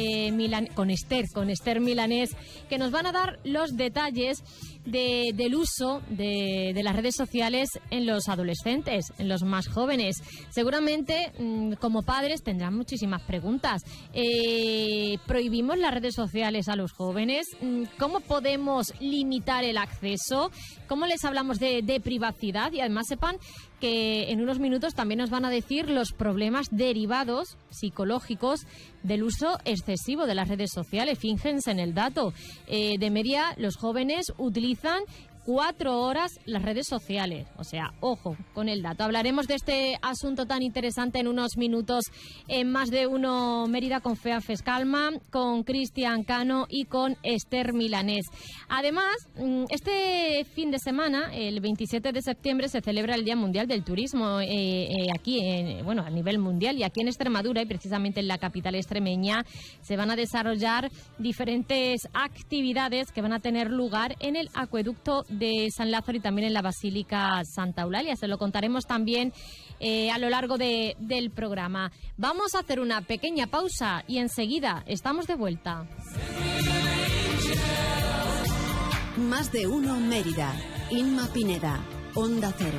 Milanés, que nos van a dar los detalles del uso de las redes sociales en los adolescentes, en los más jóvenes. Seguramente, como padres, tendrán muchísimas preguntas. ¿Prohibimos las redes sociales a los jóvenes? ¿Cómo podemos limitar el acceso? ¿Cómo les hablamos de privacidad? Y además sepan que en unos minutos también nos van a decir los problemas derivados psicológicos del uso excesivo de las redes sociales. Fíjense en el dato. De media, los jóvenes utilizan 4 horas las redes sociales. O sea, ojo con el dato. Hablaremos de este asunto tan interesante en unos minutos en Más de Uno Mérida con Fea Fescalma, con Cristian Cano y con Esther Milanés. Además, este fin de semana, el 27 de septiembre, se celebra el Día Mundial del Turismo aquí, a nivel mundial, y aquí en Extremadura, y precisamente en la capital extremeña, se van a desarrollar diferentes actividades que van a tener lugar en el acueducto de San Lázaro y también en la Basílica Santa Eulalia. Se lo contaremos también a lo largo del programa. Vamos a hacer una pequeña pausa y enseguida estamos de vuelta. Más de uno Mérida. Inma Pineda, Onda Cero.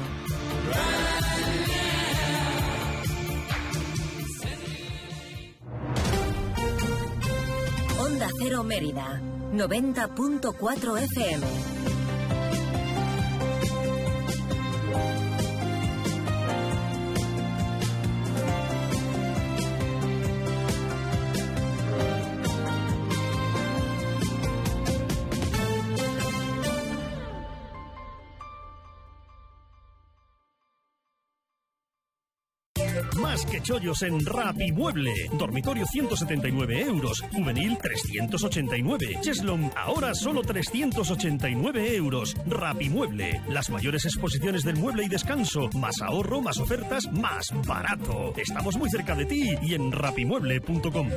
Onda Cero Mérida, 90.4 FM. Más que chollos en Rapimueble. Dormitorio 179 euros. Juvenil 389. Cheslong ahora solo 389 euros. Rapimueble. Las mayores exposiciones del mueble y descanso. Más ahorro, más ofertas, más barato. Estamos muy cerca de ti y en rapimueble.com.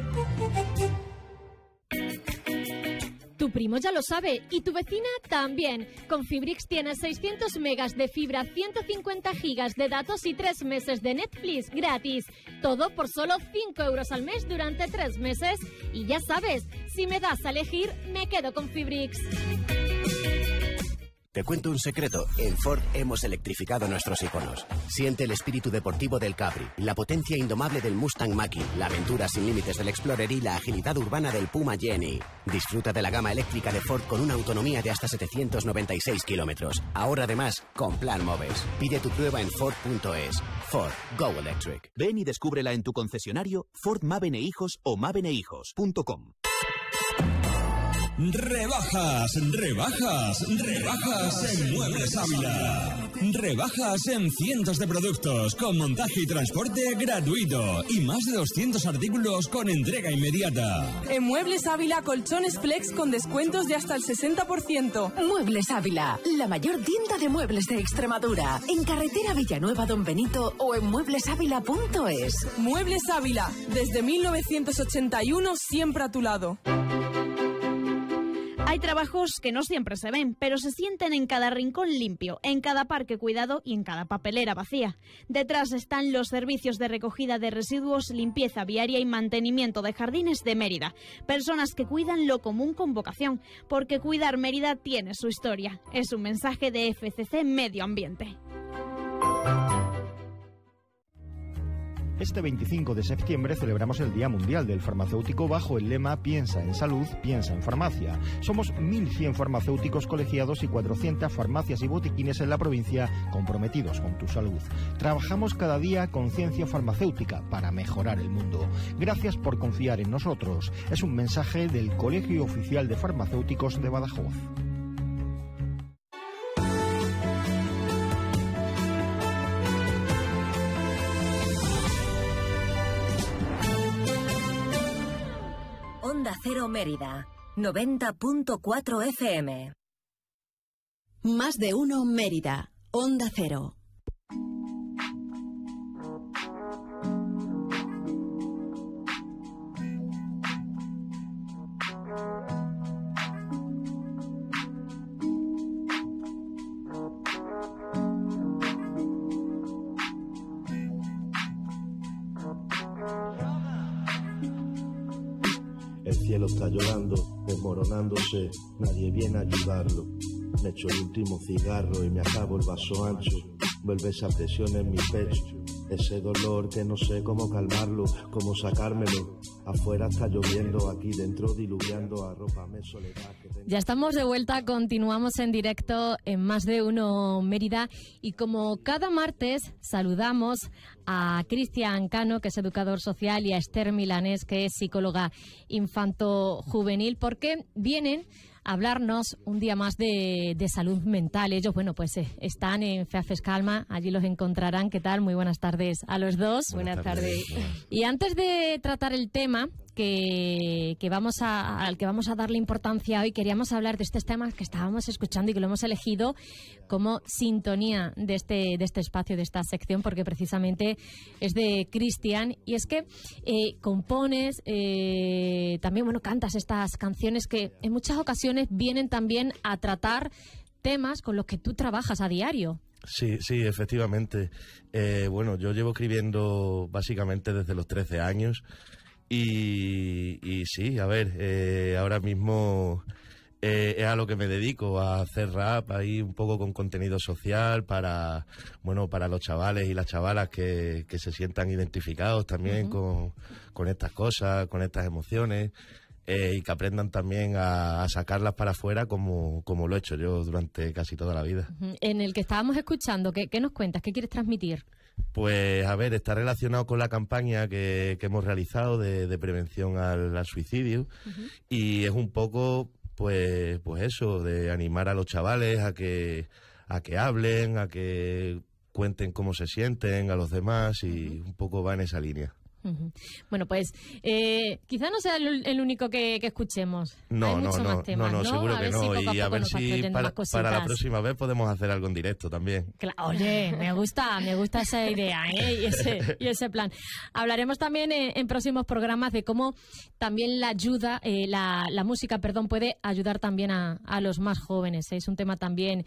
Tu primo ya lo sabe y tu vecina también. Con Fibrix tienes 600 megas de fibra, 150 gigas de datos y 3 meses de Netflix gratis. Todo por solo 5 euros al mes durante 3 meses. Y ya sabes, si me das a elegir, me quedo con Fibrix. Te cuento un secreto. En Ford hemos electrificado nuestros iconos. Siente el espíritu deportivo del Capri, la potencia indomable del Mustang Mach-E, la aventura sin límites del Explorer y la agilidad urbana del Puma Jenny. Disfruta de la gama eléctrica de Ford con una autonomía de hasta 796 kilómetros. Ahora además, con Plan Moves. Pide tu prueba en Ford.es. Ford. Go Electric. Ven y descúbrela en tu concesionario Ford Mavene Hijos o mavenehijos.com. Rebajas en Muebles Ávila. Rebajas en cientos de productos con montaje y transporte gratuito y más de 200 artículos con entrega inmediata. En Muebles Ávila, colchones flex con descuentos de hasta el 60%. Muebles Ávila, la mayor tienda de muebles de Extremadura. En carretera Villanueva Don Benito o en mueblesávila.es. Muebles Ávila, desde 1981 siempre a tu lado. Hay trabajos que no siempre se ven, pero se sienten en cada rincón limpio, en cada parque cuidado y en cada papelera vacía. Detrás están los servicios de recogida de residuos, limpieza viaria y mantenimiento de jardines de Mérida. Personas que cuidan lo común con vocación, porque cuidar Mérida tiene su historia. Es un mensaje de FCC Medio Ambiente. Este 25 de septiembre celebramos el Día Mundial del Farmacéutico bajo el lema Piensa en salud, piensa en farmacia. Somos 1.100 farmacéuticos colegiados y 400 farmacias y botiquines en la provincia comprometidos con tu salud. Trabajamos cada día con ciencia farmacéutica para mejorar el mundo. Gracias por confiar en nosotros. Es un mensaje del Colegio Oficial de Farmacéuticos de Badajoz. Onda Cero Mérida, 90.4 FM. Más de uno Mérida, Onda Cero. El cielo está llorando, desmoronándose, nadie viene a ayudarlo. Me echo el último cigarro y me acabo el vaso ancho. Vuelve esa presión en mi pecho, ese dolor que no sé cómo calmarlo, cómo sacármelo. Afuera está lloviendo, aquí dentro diluviando, arrópame soledad. Ya estamos de vuelta, continuamos en directo en Más de Uno Mérida y como cada martes saludamos a Cristian Cano, que es educador social, y a Esther Milanés, que es psicóloga infanto-juvenil, porque vienen a hablarnos un día más de salud mental. Ellos, bueno, pues están en Feafes Calma, allí los encontrarán. ¿Qué tal? Muy buenas tardes a los dos. Buenas tardes. Y antes de tratar el tema al que vamos a darle importancia hoy, queríamos hablar de estos temas que estábamos escuchando y que lo hemos elegido como sintonía de este espacio, de esta sección, porque precisamente es de Cristian, y es que compones, también, bueno, cantas estas canciones que en muchas ocasiones vienen también a tratar temas con los que tú trabajas a diario. Sí, efectivamente. Bueno, yo llevo escribiendo básicamente desde los 13 años y sí, a ver, ahora mismo es a lo que me dedico, a hacer rap ahí un poco con contenido social para los chavales y las chavalas que se sientan identificados también con estas cosas, con estas emociones, y que aprendan también a sacarlas para afuera como lo he hecho yo durante casi toda la vida. En el que estábamos escuchando, ¿qué nos cuentas? ¿Qué quieres transmitir? Pues, a ver, está relacionado con la campaña que hemos realizado de prevención al suicidio, y es un poco, pues eso, de animar a los chavales a que hablen, a que cuenten cómo se sienten a los demás, y un poco va en esa línea. Bueno, pues quizá no sea el único que escuchemos. No, seguro que no. Y a ver si para la próxima vez podemos hacer algo en directo también. Oye, me gusta esa idea, ¿eh? y ese plan. Hablaremos también en próximos programas de cómo también la ayuda, la música, puede ayudar también a los más jóvenes. Es un tema también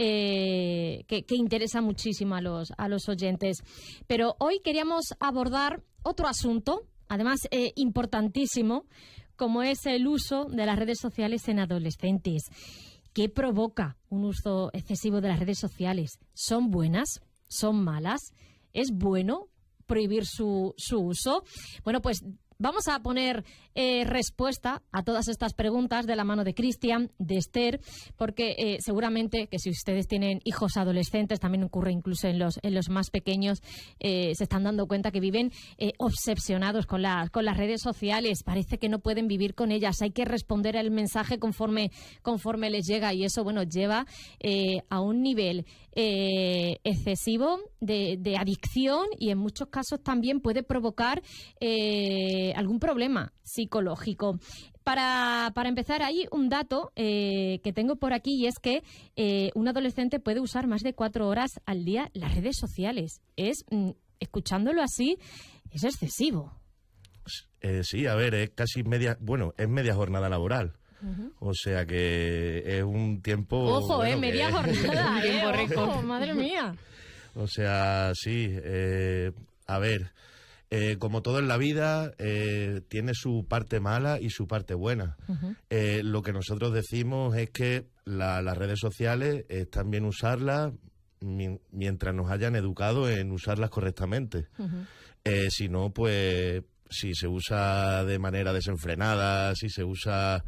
que interesa muchísimo a los oyentes. Pero hoy queríamos abordar otro asunto, además importantísimo, como es el uso de las redes sociales en adolescentes. ¿Qué provoca un uso excesivo de las redes sociales? ¿Son buenas? ¿Son malas? ¿Es bueno prohibir su uso? Bueno, pues vamos a poner respuesta a todas estas preguntas de la mano de Cristian, de Esther, porque seguramente que si ustedes tienen hijos adolescentes, también ocurre incluso en los más pequeños, se están dando cuenta que viven obsesionados con las redes sociales. Parece que no pueden vivir con ellas. Hay que responder al mensaje conforme les llega, y eso, lleva a un nivel excesivo de adicción, y en muchos casos también puede provocar algún problema psicológico. Para empezar, hay un dato que tengo por aquí, y es que un adolescente puede usar más de 4 horas al día las redes sociales. Escuchándolo así, es excesivo. Sí, a ver, es casi media jornada laboral. O sea que es un tiempo... Ojo, media jornada, ojo, madre mía. O sea, sí, a ver... como todo en la vida, tiene su parte mala y su parte buena. Lo que nosotros decimos es que las redes sociales están bien usarlas mientras nos hayan educado en usarlas correctamente. Si no, pues si se usa de manera desenfrenada, si se usa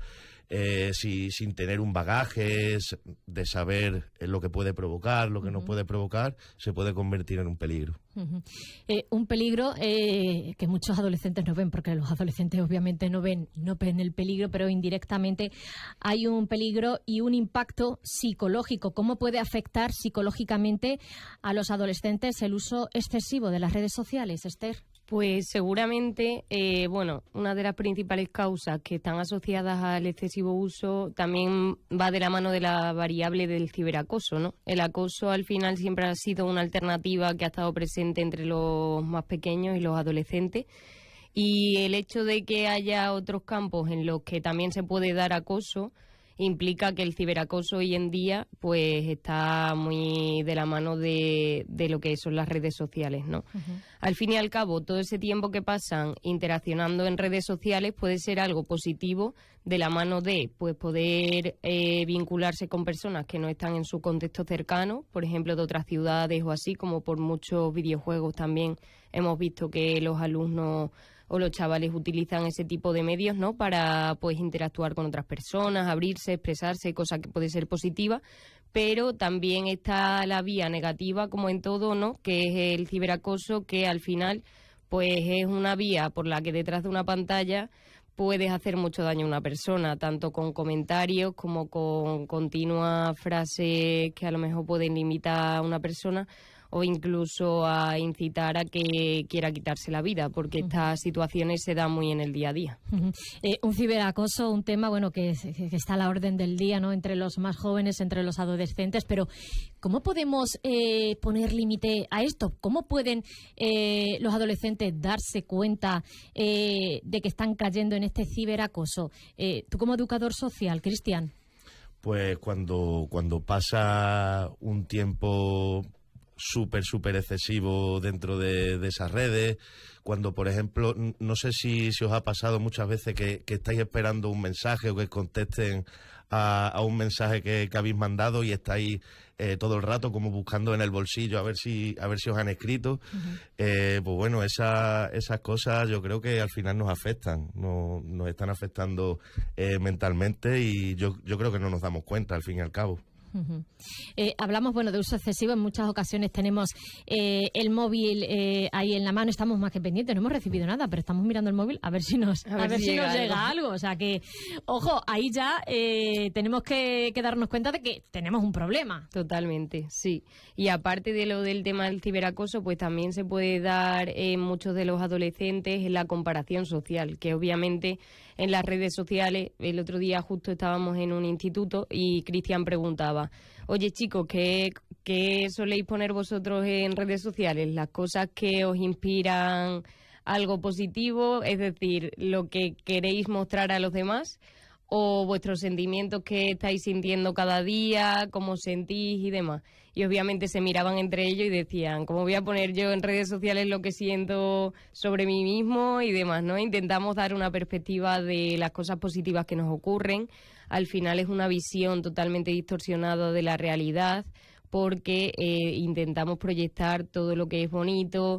sin tener un bagaje de saber lo que puede provocar, lo que no puede provocar, se puede convertir en un peligro. Un peligro que muchos adolescentes no ven, porque los adolescentes obviamente no ven el peligro, pero indirectamente hay un peligro y un impacto psicológico. ¿Cómo puede afectar psicológicamente a los adolescentes el uso excesivo de las redes sociales, Esther? Pues seguramente, una de las principales causas que están asociadas al excesivo uso también va de la mano de la variable del ciberacoso, ¿no? El acoso al final siempre ha sido una alternativa que ha estado presente entre los más pequeños y los adolescentes, y el hecho de que haya otros campos en los que también se puede dar acoso implica que el ciberacoso hoy en día pues está muy de la mano de lo que son las redes sociales, ¿no? Al fin y al cabo, todo ese tiempo que pasan interaccionando en redes sociales puede ser algo positivo de la mano de pues poder vincularse con personas que no están en su contexto cercano, por ejemplo de otras ciudades o así, como por muchos videojuegos también hemos visto que los alumnos o los chavales utilizan ese tipo de medios, ¿no?, para pues interactuar con otras personas, abrirse, expresarse, cosa que puede ser positiva, pero también está la vía negativa, como en todo, ¿no?, que es el ciberacoso, que al final pues es una vía por la que detrás de una pantalla puedes hacer mucho daño a una persona, tanto con comentarios como con continuas frases que a lo mejor pueden limitar a una persona, o incluso a incitar a que quiera quitarse la vida, porque estas situaciones se dan muy en el día a día. Un ciberacoso, un tema que está a la orden del día, ¿no?, entre los más jóvenes, entre los adolescentes, pero ¿cómo podemos poner límite a esto? ¿Cómo pueden los adolescentes darse cuenta de que están cayendo en este ciberacoso? Tú como educador social, Cristian. Pues cuando pasa un tiempo súper excesivo dentro de esas redes. Cuando, por ejemplo, no sé si os ha pasado muchas veces que estáis esperando un mensaje o que contesten a un mensaje que habéis mandado y estáis todo el rato como buscando en el bolsillo a ver si os han escrito. Pues bueno, esas cosas yo creo que al final nos afectan, nos están afectando mentalmente, y yo creo que no nos damos cuenta al fin y al cabo. Hablamos de uso excesivo. En muchas ocasiones tenemos el móvil ahí en la mano, estamos más que pendientes, no hemos recibido nada, pero estamos mirando el móvil a ver si nos llega algo. O sea que, ojo, ahí ya tenemos que darnos cuenta de que tenemos un problema. Totalmente, sí. Y aparte de lo del tema del ciberacoso, pues también se puede dar en muchos de los adolescentes en la comparación social, que obviamente en las redes sociales, el otro día justo estábamos en un instituto y Cristian preguntaba: oye chicos, ¿qué soléis poner vosotros en redes sociales? Las cosas que os inspiran algo positivo, es decir, lo que queréis mostrar a los demás, o vuestros sentimientos que estáis sintiendo cada día, cómo sentís y demás. Y obviamente se miraban entre ellos y decían: ¿cómo voy a poner yo en redes sociales lo que siento sobre mí mismo y demás, ¿no? Intentamos dar una perspectiva de las cosas positivas que nos ocurren. Al final es una visión totalmente distorsionada de la realidad, porque intentamos proyectar todo lo que es bonito,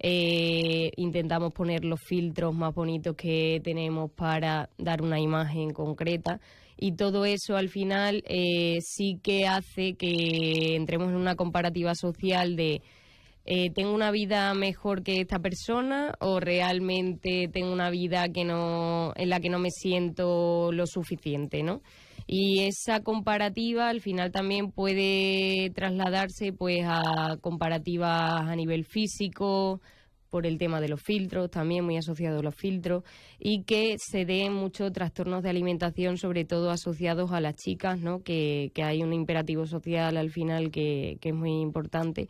intentamos poner los filtros más bonitos que tenemos para dar una imagen concreta, y todo eso al final sí que hace que entremos en una comparativa social de ¿tengo una vida mejor que esta persona o realmente tengo una vida en la que no me siento lo suficiente, ¿no? Y esa comparativa al final también puede trasladarse pues a comparativas a nivel físico, por el tema de los filtros, también muy asociado a los filtros, y que se den muchos trastornos de alimentación, sobre todo asociados a las chicas, ¿no? Que hay un imperativo social al final que es muy importante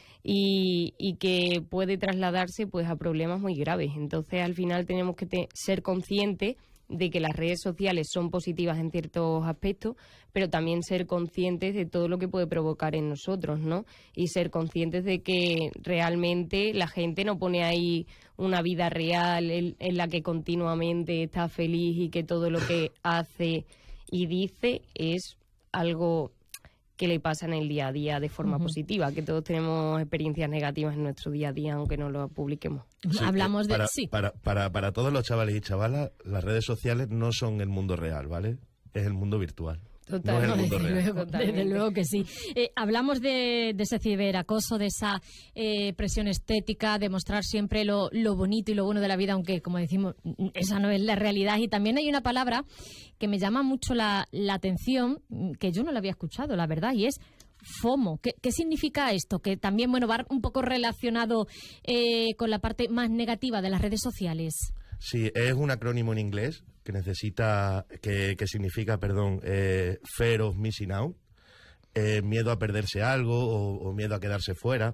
y que puede trasladarse pues a problemas muy graves. Entonces al final tenemos que ser conscientes de que las redes sociales son positivas en ciertos aspectos, pero también ser conscientes de todo lo que puede provocar en nosotros, ¿no? Y ser conscientes de que realmente la gente no pone ahí una vida real en la que continuamente está feliz y que todo lo que hace y dice es algo que le pasa en el día a día de forma positiva, que todos tenemos experiencias negativas en nuestro día a día, aunque no lo publiquemos. Sí, hablamos de... Para todos los chavales y chavalas, las redes sociales no son el mundo real, ¿vale? Es el mundo virtual. Total, no es el mundo real. Desde luego que sí. Hablamos de ese ciberacoso, de esa presión estética, de mostrar siempre lo bonito y lo bueno de la vida, aunque, como decimos, esa no es la realidad. Y también hay una palabra que me llama mucho la atención, que yo no la había escuchado, la verdad, y es FOMO. ¿Qué significa esto? Que también, va un poco relacionado con la parte más negativa de las redes sociales. Sí, es un acrónimo en inglés que significa, fear of missing out, miedo a perderse algo o miedo a quedarse fuera.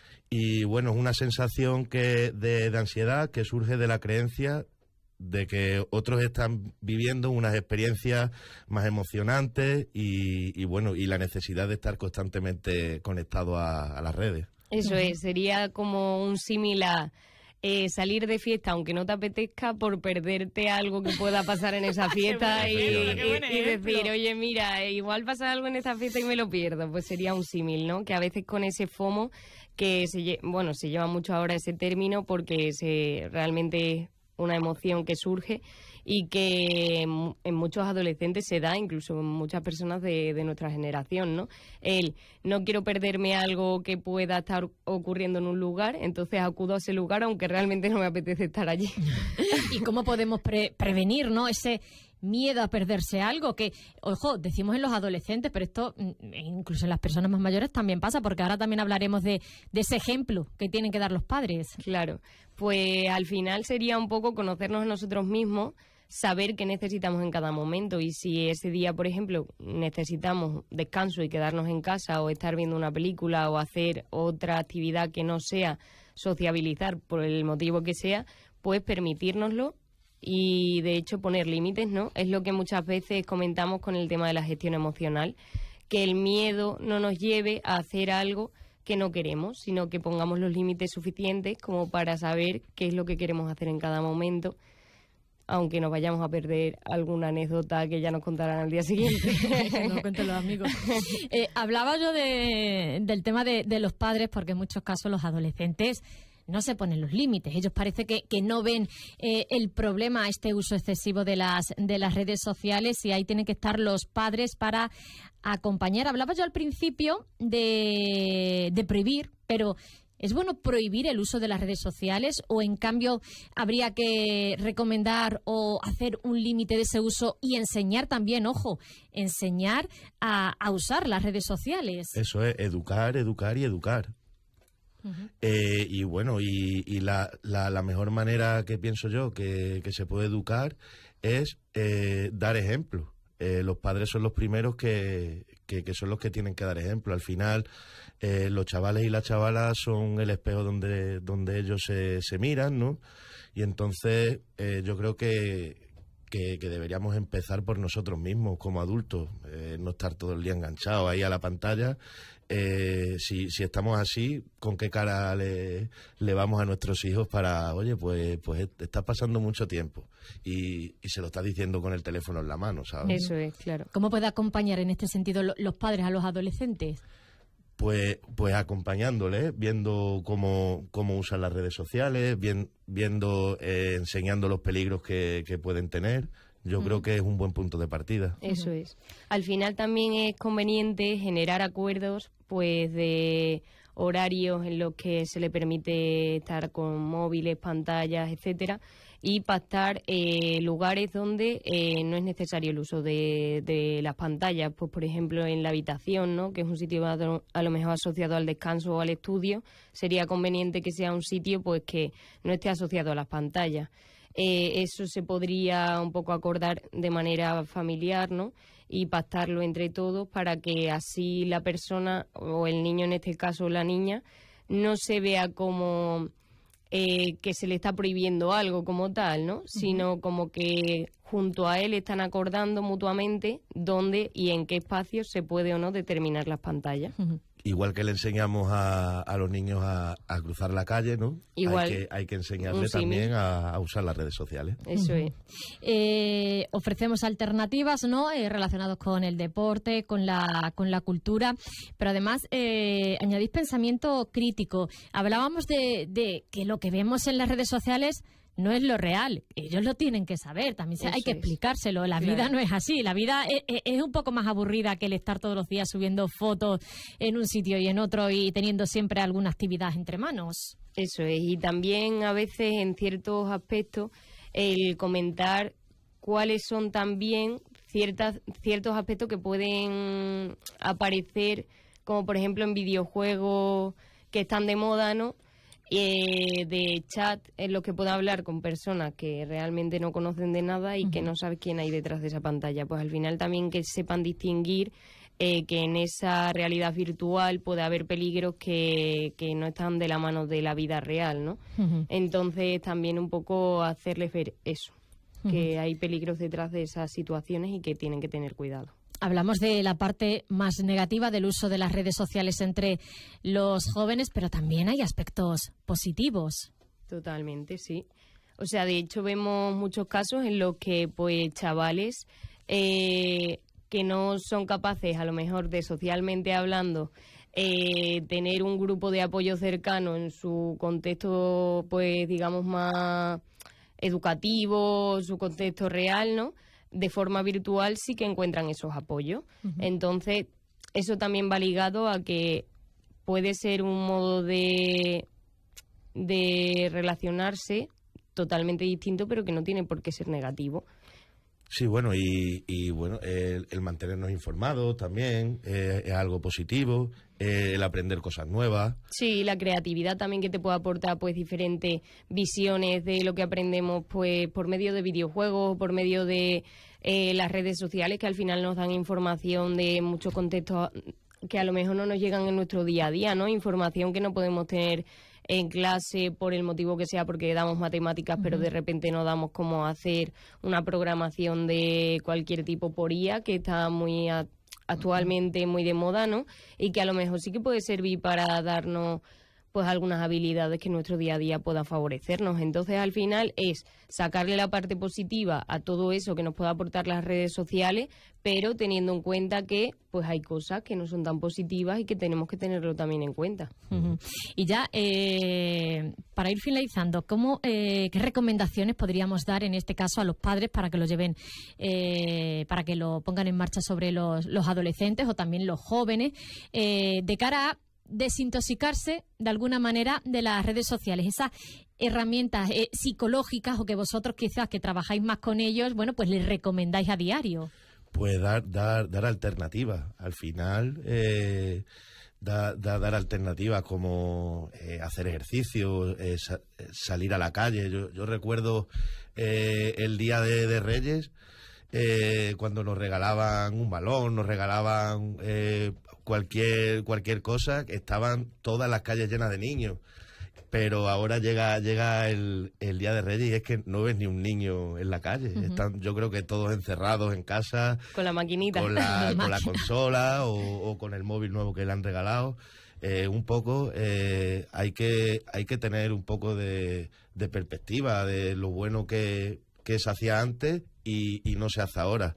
Y bueno, es una sensación de ansiedad que surge de la creencia de que otros están viviendo unas experiencias más emocionantes y la necesidad de estar constantemente conectado a las redes. Eso es, sería como un símil a salir de fiesta aunque no te apetezca por perderte algo que pueda pasar en esa fiesta y decir, oye, mira, igual pasa algo en esa fiesta y me lo pierdo. Pues sería un símil, ¿no? Que a veces con ese FOMO, que se lleva mucho ahora ese término porque realmente es una emoción que surge y que en muchos adolescentes se da, incluso en muchas personas de nuestra generación, ¿no? No quiero perderme algo que pueda estar ocurriendo en un lugar, entonces acudo a ese lugar aunque realmente no me apetece estar allí. ¿Y cómo podemos prevenir, ¿no? Ese miedo a perderse algo que, ojo, decimos en los adolescentes, pero esto incluso en las personas más mayores también pasa, porque ahora también hablaremos de ese ejemplo que tienen que dar los padres. Claro, pues al final sería un poco conocernos a nosotros mismos, saber qué necesitamos en cada momento, y si ese día, por ejemplo, necesitamos descanso y quedarnos en casa o estar viendo una película o hacer otra actividad que no sea sociabilizar por el motivo que sea, pues permitírnoslo. Y de hecho poner límites, ¿no? Es lo que muchas veces comentamos con el tema de la gestión emocional, que el miedo no nos lleve a hacer algo que no queremos, sino que pongamos los límites suficientes como para saber qué es lo que queremos hacer en cada momento, aunque nos vayamos a perder alguna anécdota que ya nos contarán al día siguiente. No cuenten los amigos. Hablaba yo del tema de los padres, porque en muchos casos los adolescentes no se ponen los límites. Ellos parece que no ven el problema a este uso excesivo de las redes sociales, y ahí tienen que estar los padres para acompañar. Hablaba yo al principio de prohibir, pero ¿es bueno prohibir el uso de las redes sociales, o en cambio habría que recomendar o hacer un límite de ese uso y enseñar también, enseñar a usar las redes sociales? Eso es, educar y educar. Y bueno, y la mejor manera que pienso yo que se puede educar es dar ejemplo. Los padres son los primeros que son los que tienen que dar ejemplo. Al final, los chavales y las chavalas son el espejo donde ellos se miran, ¿no? Y entonces yo creo que deberíamos empezar por nosotros mismos como adultos, no estar todo el día enganchados ahí a la pantalla. Si estamos así, ¿con qué cara le vamos a nuestros hijos para, oye, pues estás pasando mucho tiempo y se lo estás diciendo con el teléfono en la mano, ¿sabes? Eso es, claro. ¿Cómo puede acompañar en este sentido los padres a los adolescentes? Pues acompañándoles, viendo cómo usan las redes sociales, viendo, enseñando los peligros que pueden tener. Yo creo que es un buen punto de partida. Eso es. Al final también es conveniente generar acuerdos, pues, de horarios en los que se le permite estar con móviles, pantallas, etcétera, y pactar lugares donde no es necesario el uso de las pantallas. Pues, por ejemplo, en la habitación, ¿no?, que es un sitio a lo mejor asociado al descanso o al estudio, sería conveniente que sea un sitio, pues, que no esté asociado a las pantallas. Eso se podría un poco acordar de manera familiar, ¿no?, y pactarlo entre todos para que así la persona, o el niño en este caso, o la niña, no se vea como que se le está prohibiendo algo como tal, ¿no?, sino como que junto a él están acordando mutuamente dónde y en qué espacios se puede o no determinar las pantallas. Igual que le enseñamos a los niños a cruzar la calle, ¿no? Igual, hay que enseñarles también a usar las redes sociales. Eso es. Ofrecemos alternativas, ¿no?, relacionadas con el deporte, con la cultura, pero además añadís pensamiento crítico. Hablábamos de que lo que vemos en las redes sociales no es lo real. Ellos lo tienen que saber, también hay que explicárselo. La vida no es así, la vida es un poco más aburrida que el estar todos los días subiendo fotos en un sitio y en otro y teniendo siempre alguna actividad entre manos. Eso es, y también a veces en ciertos aspectos el comentar cuáles son también ciertos aspectos que pueden aparecer, como por ejemplo en videojuegos que están de moda, ¿no?, de chat en los que pueda hablar con personas que realmente no conocen de nada y que no sabes quién hay detrás de esa pantalla. Pues al final también que sepan distinguir que en esa realidad virtual puede haber peligros que no están de la mano de la vida real, ¿no? Entonces también un poco hacerles ver eso, que hay peligros detrás de esas situaciones y que tienen que tener cuidado. Hablamos de la parte más negativa del uso de las redes sociales entre los jóvenes, pero también hay aspectos positivos. Totalmente, sí. O sea, de hecho vemos muchos casos en los que, pues, chavales que no son capaces, a lo mejor, de socialmente hablando, tener un grupo de apoyo cercano en su contexto, pues, digamos, más educativo, su contexto real, ¿no?, de forma virtual sí que encuentran esos apoyos. Entonces, eso también va ligado a que puede ser un modo de relacionarse totalmente distinto, pero que no tiene por qué ser negativo. Sí, bueno, y bueno, el mantenernos informados también es algo positivo, el aprender cosas nuevas. Sí, la creatividad también, que te puede aportar, pues, diferentes visiones de lo que aprendemos, pues, por medio de videojuegos, por medio de las redes sociales, que al final nos dan información de muchos contextos que a lo mejor no nos llegan en nuestro día a día, ¿no? Información que no podemos tener en clase por el motivo que sea, porque damos matemáticas, pero de repente no damos cómo hacer una programación de cualquier tipo por IA, que está muy actualmente muy de moda, ¿no? Y que a lo mejor sí que puede servir para darnos pues algunas habilidades que en nuestro día a día puedan favorecernos. Entonces, al final es sacarle la parte positiva a todo eso que nos pueda aportar las redes sociales, pero teniendo en cuenta que pues hay cosas que no son tan positivas y que tenemos que tenerlo también en cuenta. Y ya, para ir finalizando, ¿qué recomendaciones podríamos dar en este caso a los padres para que lo lleven, para que lo pongan en marcha sobre los adolescentes o también los jóvenes, de cara a desintoxicarse de alguna manera de las redes sociales, esas herramientas psicológicas o que vosotros quizás que trabajáis más con ellos, bueno, pues les recomendáis a diario? Pues dar alternativas. Al final, dar alternativas como hacer ejercicio, salir a la calle. Yo recuerdo el día de Reyes, cuando nos regalaban un balón, nos regalaban cualquier cosa, que estaban todas las calles llenas de niños. Pero ahora llega el Día de Reyes y es que no ves ni un niño en la calle. Están, yo creo que todos encerrados en casa. Con la maquinita. Con la consola o con el móvil nuevo que le han regalado. Un poco hay que tener un poco de perspectiva de lo bueno que se hacía antes y no se hace ahora.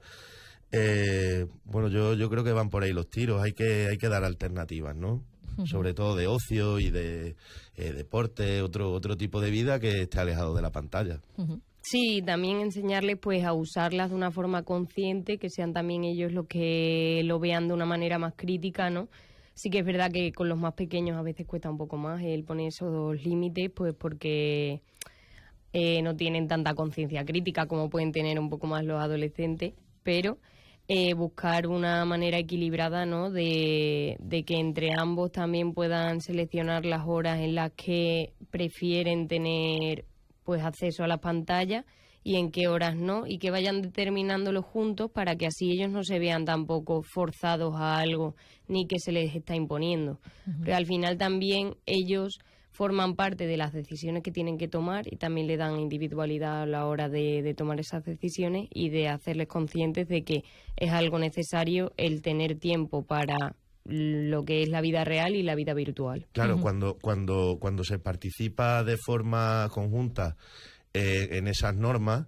Bueno, yo creo que van por ahí los tiros. Hay que dar alternativas, ¿no? Sobre todo de ocio y de deporte, otro tipo de vida que esté alejado de la pantalla. Sí, también enseñarles pues a usarlas de una forma consciente, que sean también ellos los que lo vean de una manera más crítica, ¿no? Sí que es verdad que con los más pequeños a veces cuesta un poco más el poner esos límites, pues porque no tienen tanta conciencia crítica como pueden tener un poco más los adolescentes, pero buscar una manera equilibrada, ¿no? De que entre ambos también puedan seleccionar las horas en las que prefieren tener pues acceso a las pantallas y en qué horas no, y que vayan determinándolo juntos para que así ellos no se vean tampoco forzados a algo ni que se les está imponiendo. Pero al final también ellos forman parte de las decisiones que tienen que tomar y también le dan individualidad a la hora de tomar esas decisiones y de hacerles conscientes de que es algo necesario el tener tiempo para lo que es la vida real y la vida virtual. Claro, cuando se participa de forma conjunta en esas normas,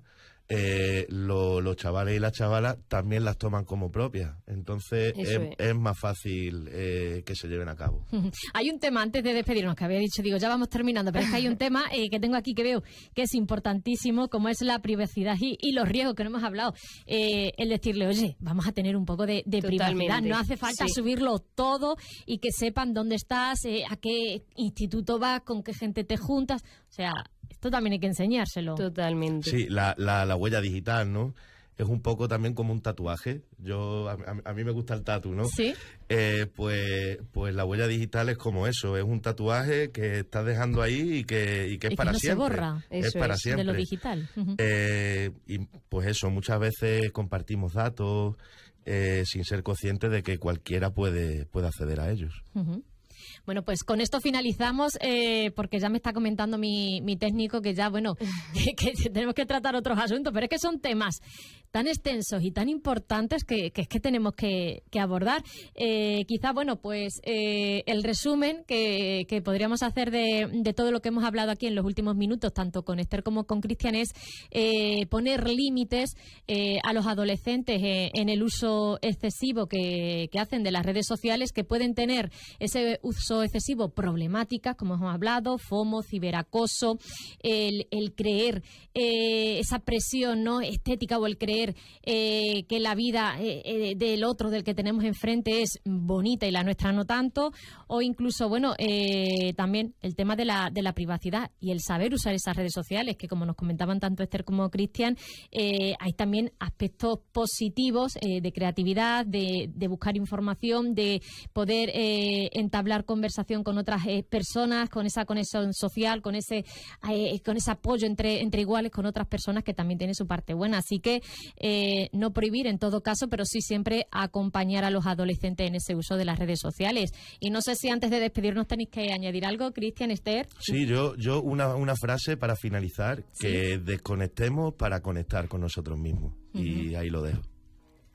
los chavales y las chavalas también las toman como propias. Entonces es más fácil que se lleven a cabo. Hay un tema, antes de despedirnos, que había dicho, ya vamos terminando, pero es que hay un tema que tengo aquí que veo que es importantísimo, como es la privacidad y los riesgos que no hemos hablado. El decirle, oye, vamos a tener un poco de privacidad, no hace falta subirlo todo y que sepan dónde estás, a qué instituto vas, con qué gente te juntas, o sea, esto también hay que enseñárselo. Totalmente. Sí, la huella digital, ¿no? Es un poco también como un tatuaje. A mí me gusta el tatu, ¿no? Sí. Pues la huella digital es como eso, es un tatuaje que estás dejando ahí y que es para no siempre. Se borra. Es para siempre. De lo digital. Y pues eso, muchas veces compartimos datos sin ser conscientes de que cualquiera puede acceder a ellos. Bueno, pues con esto finalizamos, porque ya me está comentando mi técnico que ya, bueno, que tenemos que tratar otros asuntos, pero es que son temas tan extensos y tan importantes que es que tenemos que abordar. Quizá, bueno, pues el resumen que podríamos hacer de todo lo que hemos hablado aquí en los últimos minutos, tanto con Esther como con Cristian, es poner límites a los adolescentes en el uso excesivo que hacen de las redes sociales, que pueden tener ese uso excesivo problemáticas, como hemos hablado, FOMO, ciberacoso, el creer esa presión, ¿no?, estética, o el creer que la vida del otro, del que tenemos enfrente, es bonita y la nuestra no tanto, o incluso, bueno, también el tema de la privacidad y el saber usar esas redes sociales, que como nos comentaban tanto Esther como Cristian, hay también aspectos positivos de creatividad, de buscar información, de poder entablar conversación con otras personas, con esa conexión social, con ese apoyo entre iguales con otras personas, que también tiene su parte buena. Así que no prohibir en todo caso, pero sí siempre acompañar a los adolescentes en ese uso de las redes sociales. Y no sé si antes de despedirnos tenéis que añadir algo, Cristian, Esther. Sí, yo una frase para finalizar, que desconectemos para conectar con nosotros mismos. Y ahí lo dejo.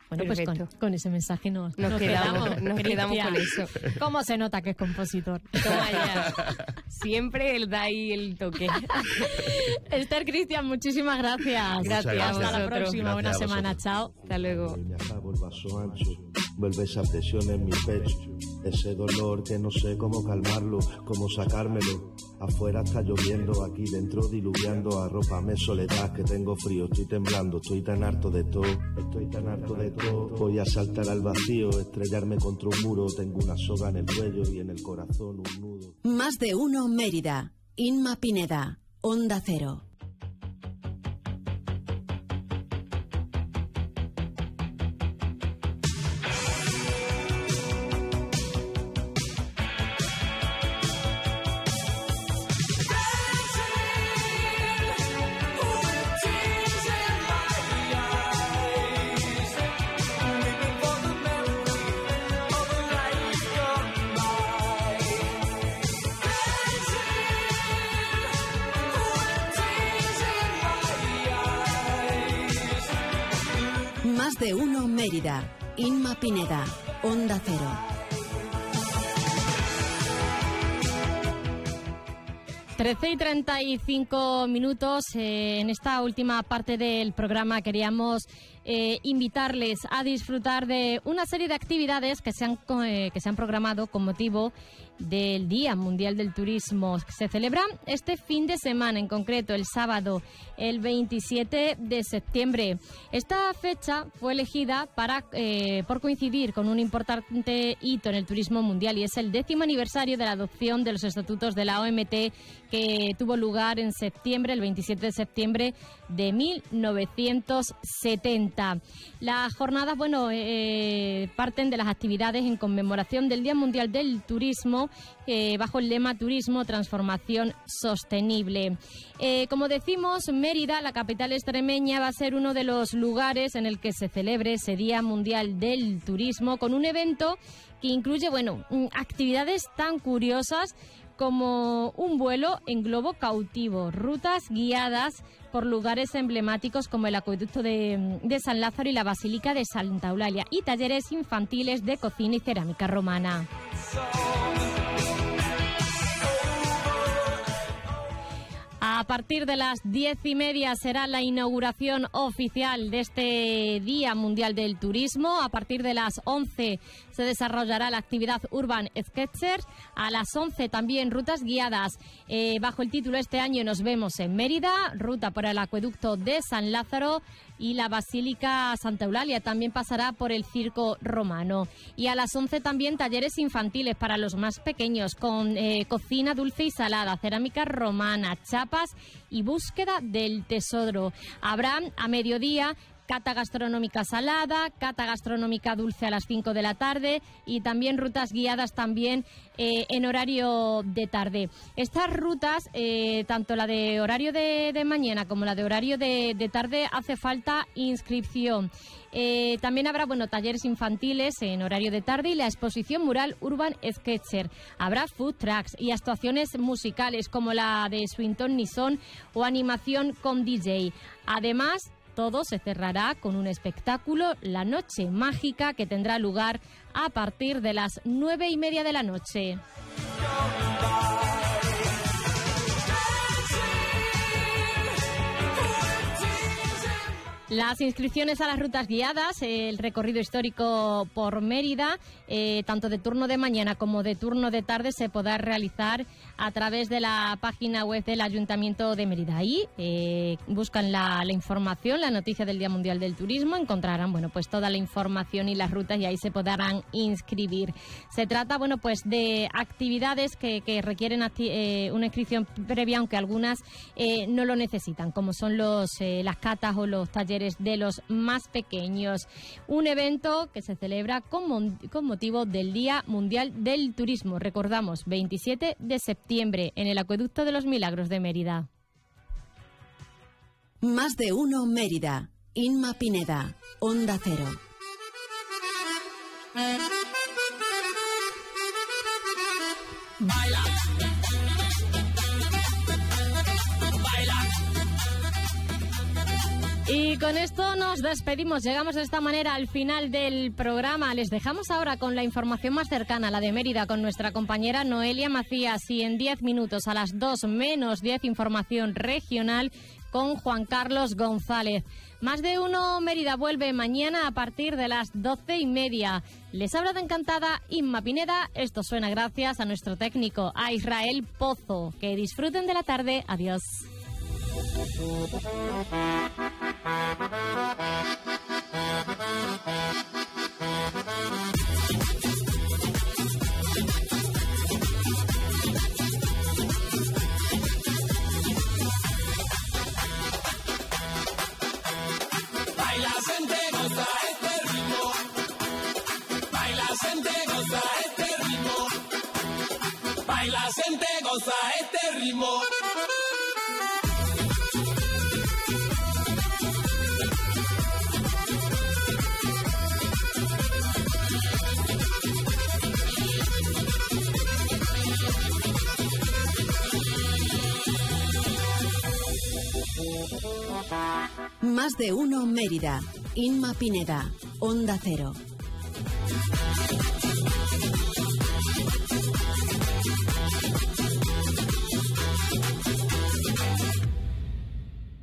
Bueno, pues con ese mensaje nos quedamos con eso. ¿Cómo se nota que es compositor? Toma ya. Siempre él da ahí el toque. Esther, Cristian, muchísimas gracias. Gracias. Hasta la próxima. Buena semana. Chao. Hasta luego. Me acabo el vaso ancho, vuelve esa presión en mi pecho, ese dolor que no sé cómo calmarlo, cómo sacármelo. Afuera está lloviendo, aquí dentro diluviando, arrópame soledad que tengo frío, estoy temblando, estoy tan harto de todo, voy a saltar al vacío, estrellarme contra un muro, tengo una soga en el cuello y en el corazón un nudo. Más de uno Mérida, Inma Pineda, Onda Cero. Más de uno Mérida, Inma Pineda, Onda Cero. Trece y 35 minutos. En esta última parte del programa queríamos invitarles a disfrutar de una serie de actividades que se han programado con motivo del Día Mundial del Turismo. Se celebra este fin de semana, en concreto el sábado, el 27 de septiembre. Esta fecha fue elegida por coincidir con un importante hito en el turismo mundial, y es el 10º aniversario de la adopción de los estatutos de la OMT, que tuvo lugar en septiembre, el 27 de septiembre de 1970. Las jornadas, parten de las actividades en conmemoración del Día Mundial del Turismo, bajo el lema Turismo, Transformación Sostenible. Como decimos, Mérida, la capital extremeña, va a ser uno de los lugares en el que se celebre ese Día Mundial del Turismo, con un evento que incluye, actividades tan curiosas como un vuelo en globo cautivo, rutas guiadas por lugares emblemáticos como el acueducto de San Lázaro y la Basílica de Santa Eulalia, y talleres infantiles de cocina y cerámica romana. A partir de las 10:30 será la inauguración oficial de este Día Mundial del Turismo. A partir de las 11 se desarrollará la actividad Urban Sketchers. A las 11 también rutas guiadas bajo el título Este año nos vemos en Mérida, ruta por el acueducto de San Lázaro y la Basílica Santa Eulalia. También pasará por el Circo Romano. Y a las 11 también talleres infantiles para los más pequeños, con cocina dulce y salada, cerámica romana, chapas y búsqueda del tesoro. Habrá a mediodía cata gastronómica salada, cata gastronómica dulce a las 5 de la tarde y también rutas guiadas también en horario de tarde. Estas rutas, tanto la de horario de mañana como la de horario de tarde, hace falta inscripción. También habrá talleres infantiles en horario de tarde y la exposición mural Urban Sketcher. Habrá food trucks y actuaciones musicales como la de Swinton Nison o animación con DJ. Además, todo se cerrará con un espectáculo, La Noche Mágica, que tendrá lugar a partir de las 9:30 de la noche. Las inscripciones a las rutas guiadas, el recorrido histórico por Mérida, tanto de turno de mañana como de turno de tarde, se podrá realizar a través de la página web del Ayuntamiento de Mérida. Ahí buscan la información, la noticia del Día Mundial del Turismo, encontrarán toda la información y las rutas, y ahí se podrán inscribir. Se trata de actividades que requieren una inscripción previa, aunque algunas no lo necesitan, como son las catas o los talleres de los más pequeños. Un evento que se celebra con motivo del Día Mundial del Turismo. Recordamos, 27 de septiembre en el Acueducto de los Milagros de Mérida. Más de uno Mérida, Inma Pineda, Onda Cero. Baila. Y con esto nos despedimos. Llegamos de esta manera al final del programa. Les dejamos ahora con la información más cercana, la de Mérida, con nuestra compañera Noelia Macías. Y en 10 minutos, a las 2 menos 10, información regional con Juan Carlos González. Más de uno Mérida vuelve mañana a partir de las 12:30. Les habla de encantada Inma Pineda. Esto suena gracias a nuestro técnico, a Israel Pozo. Que disfruten de la tarde. Adiós. Baila, gente, goza este ritmo. Baila, gente, goza este ritmo. Baila, gente, goza este ritmo. Más de uno Mérida. Inma Pineda. Onda Cero.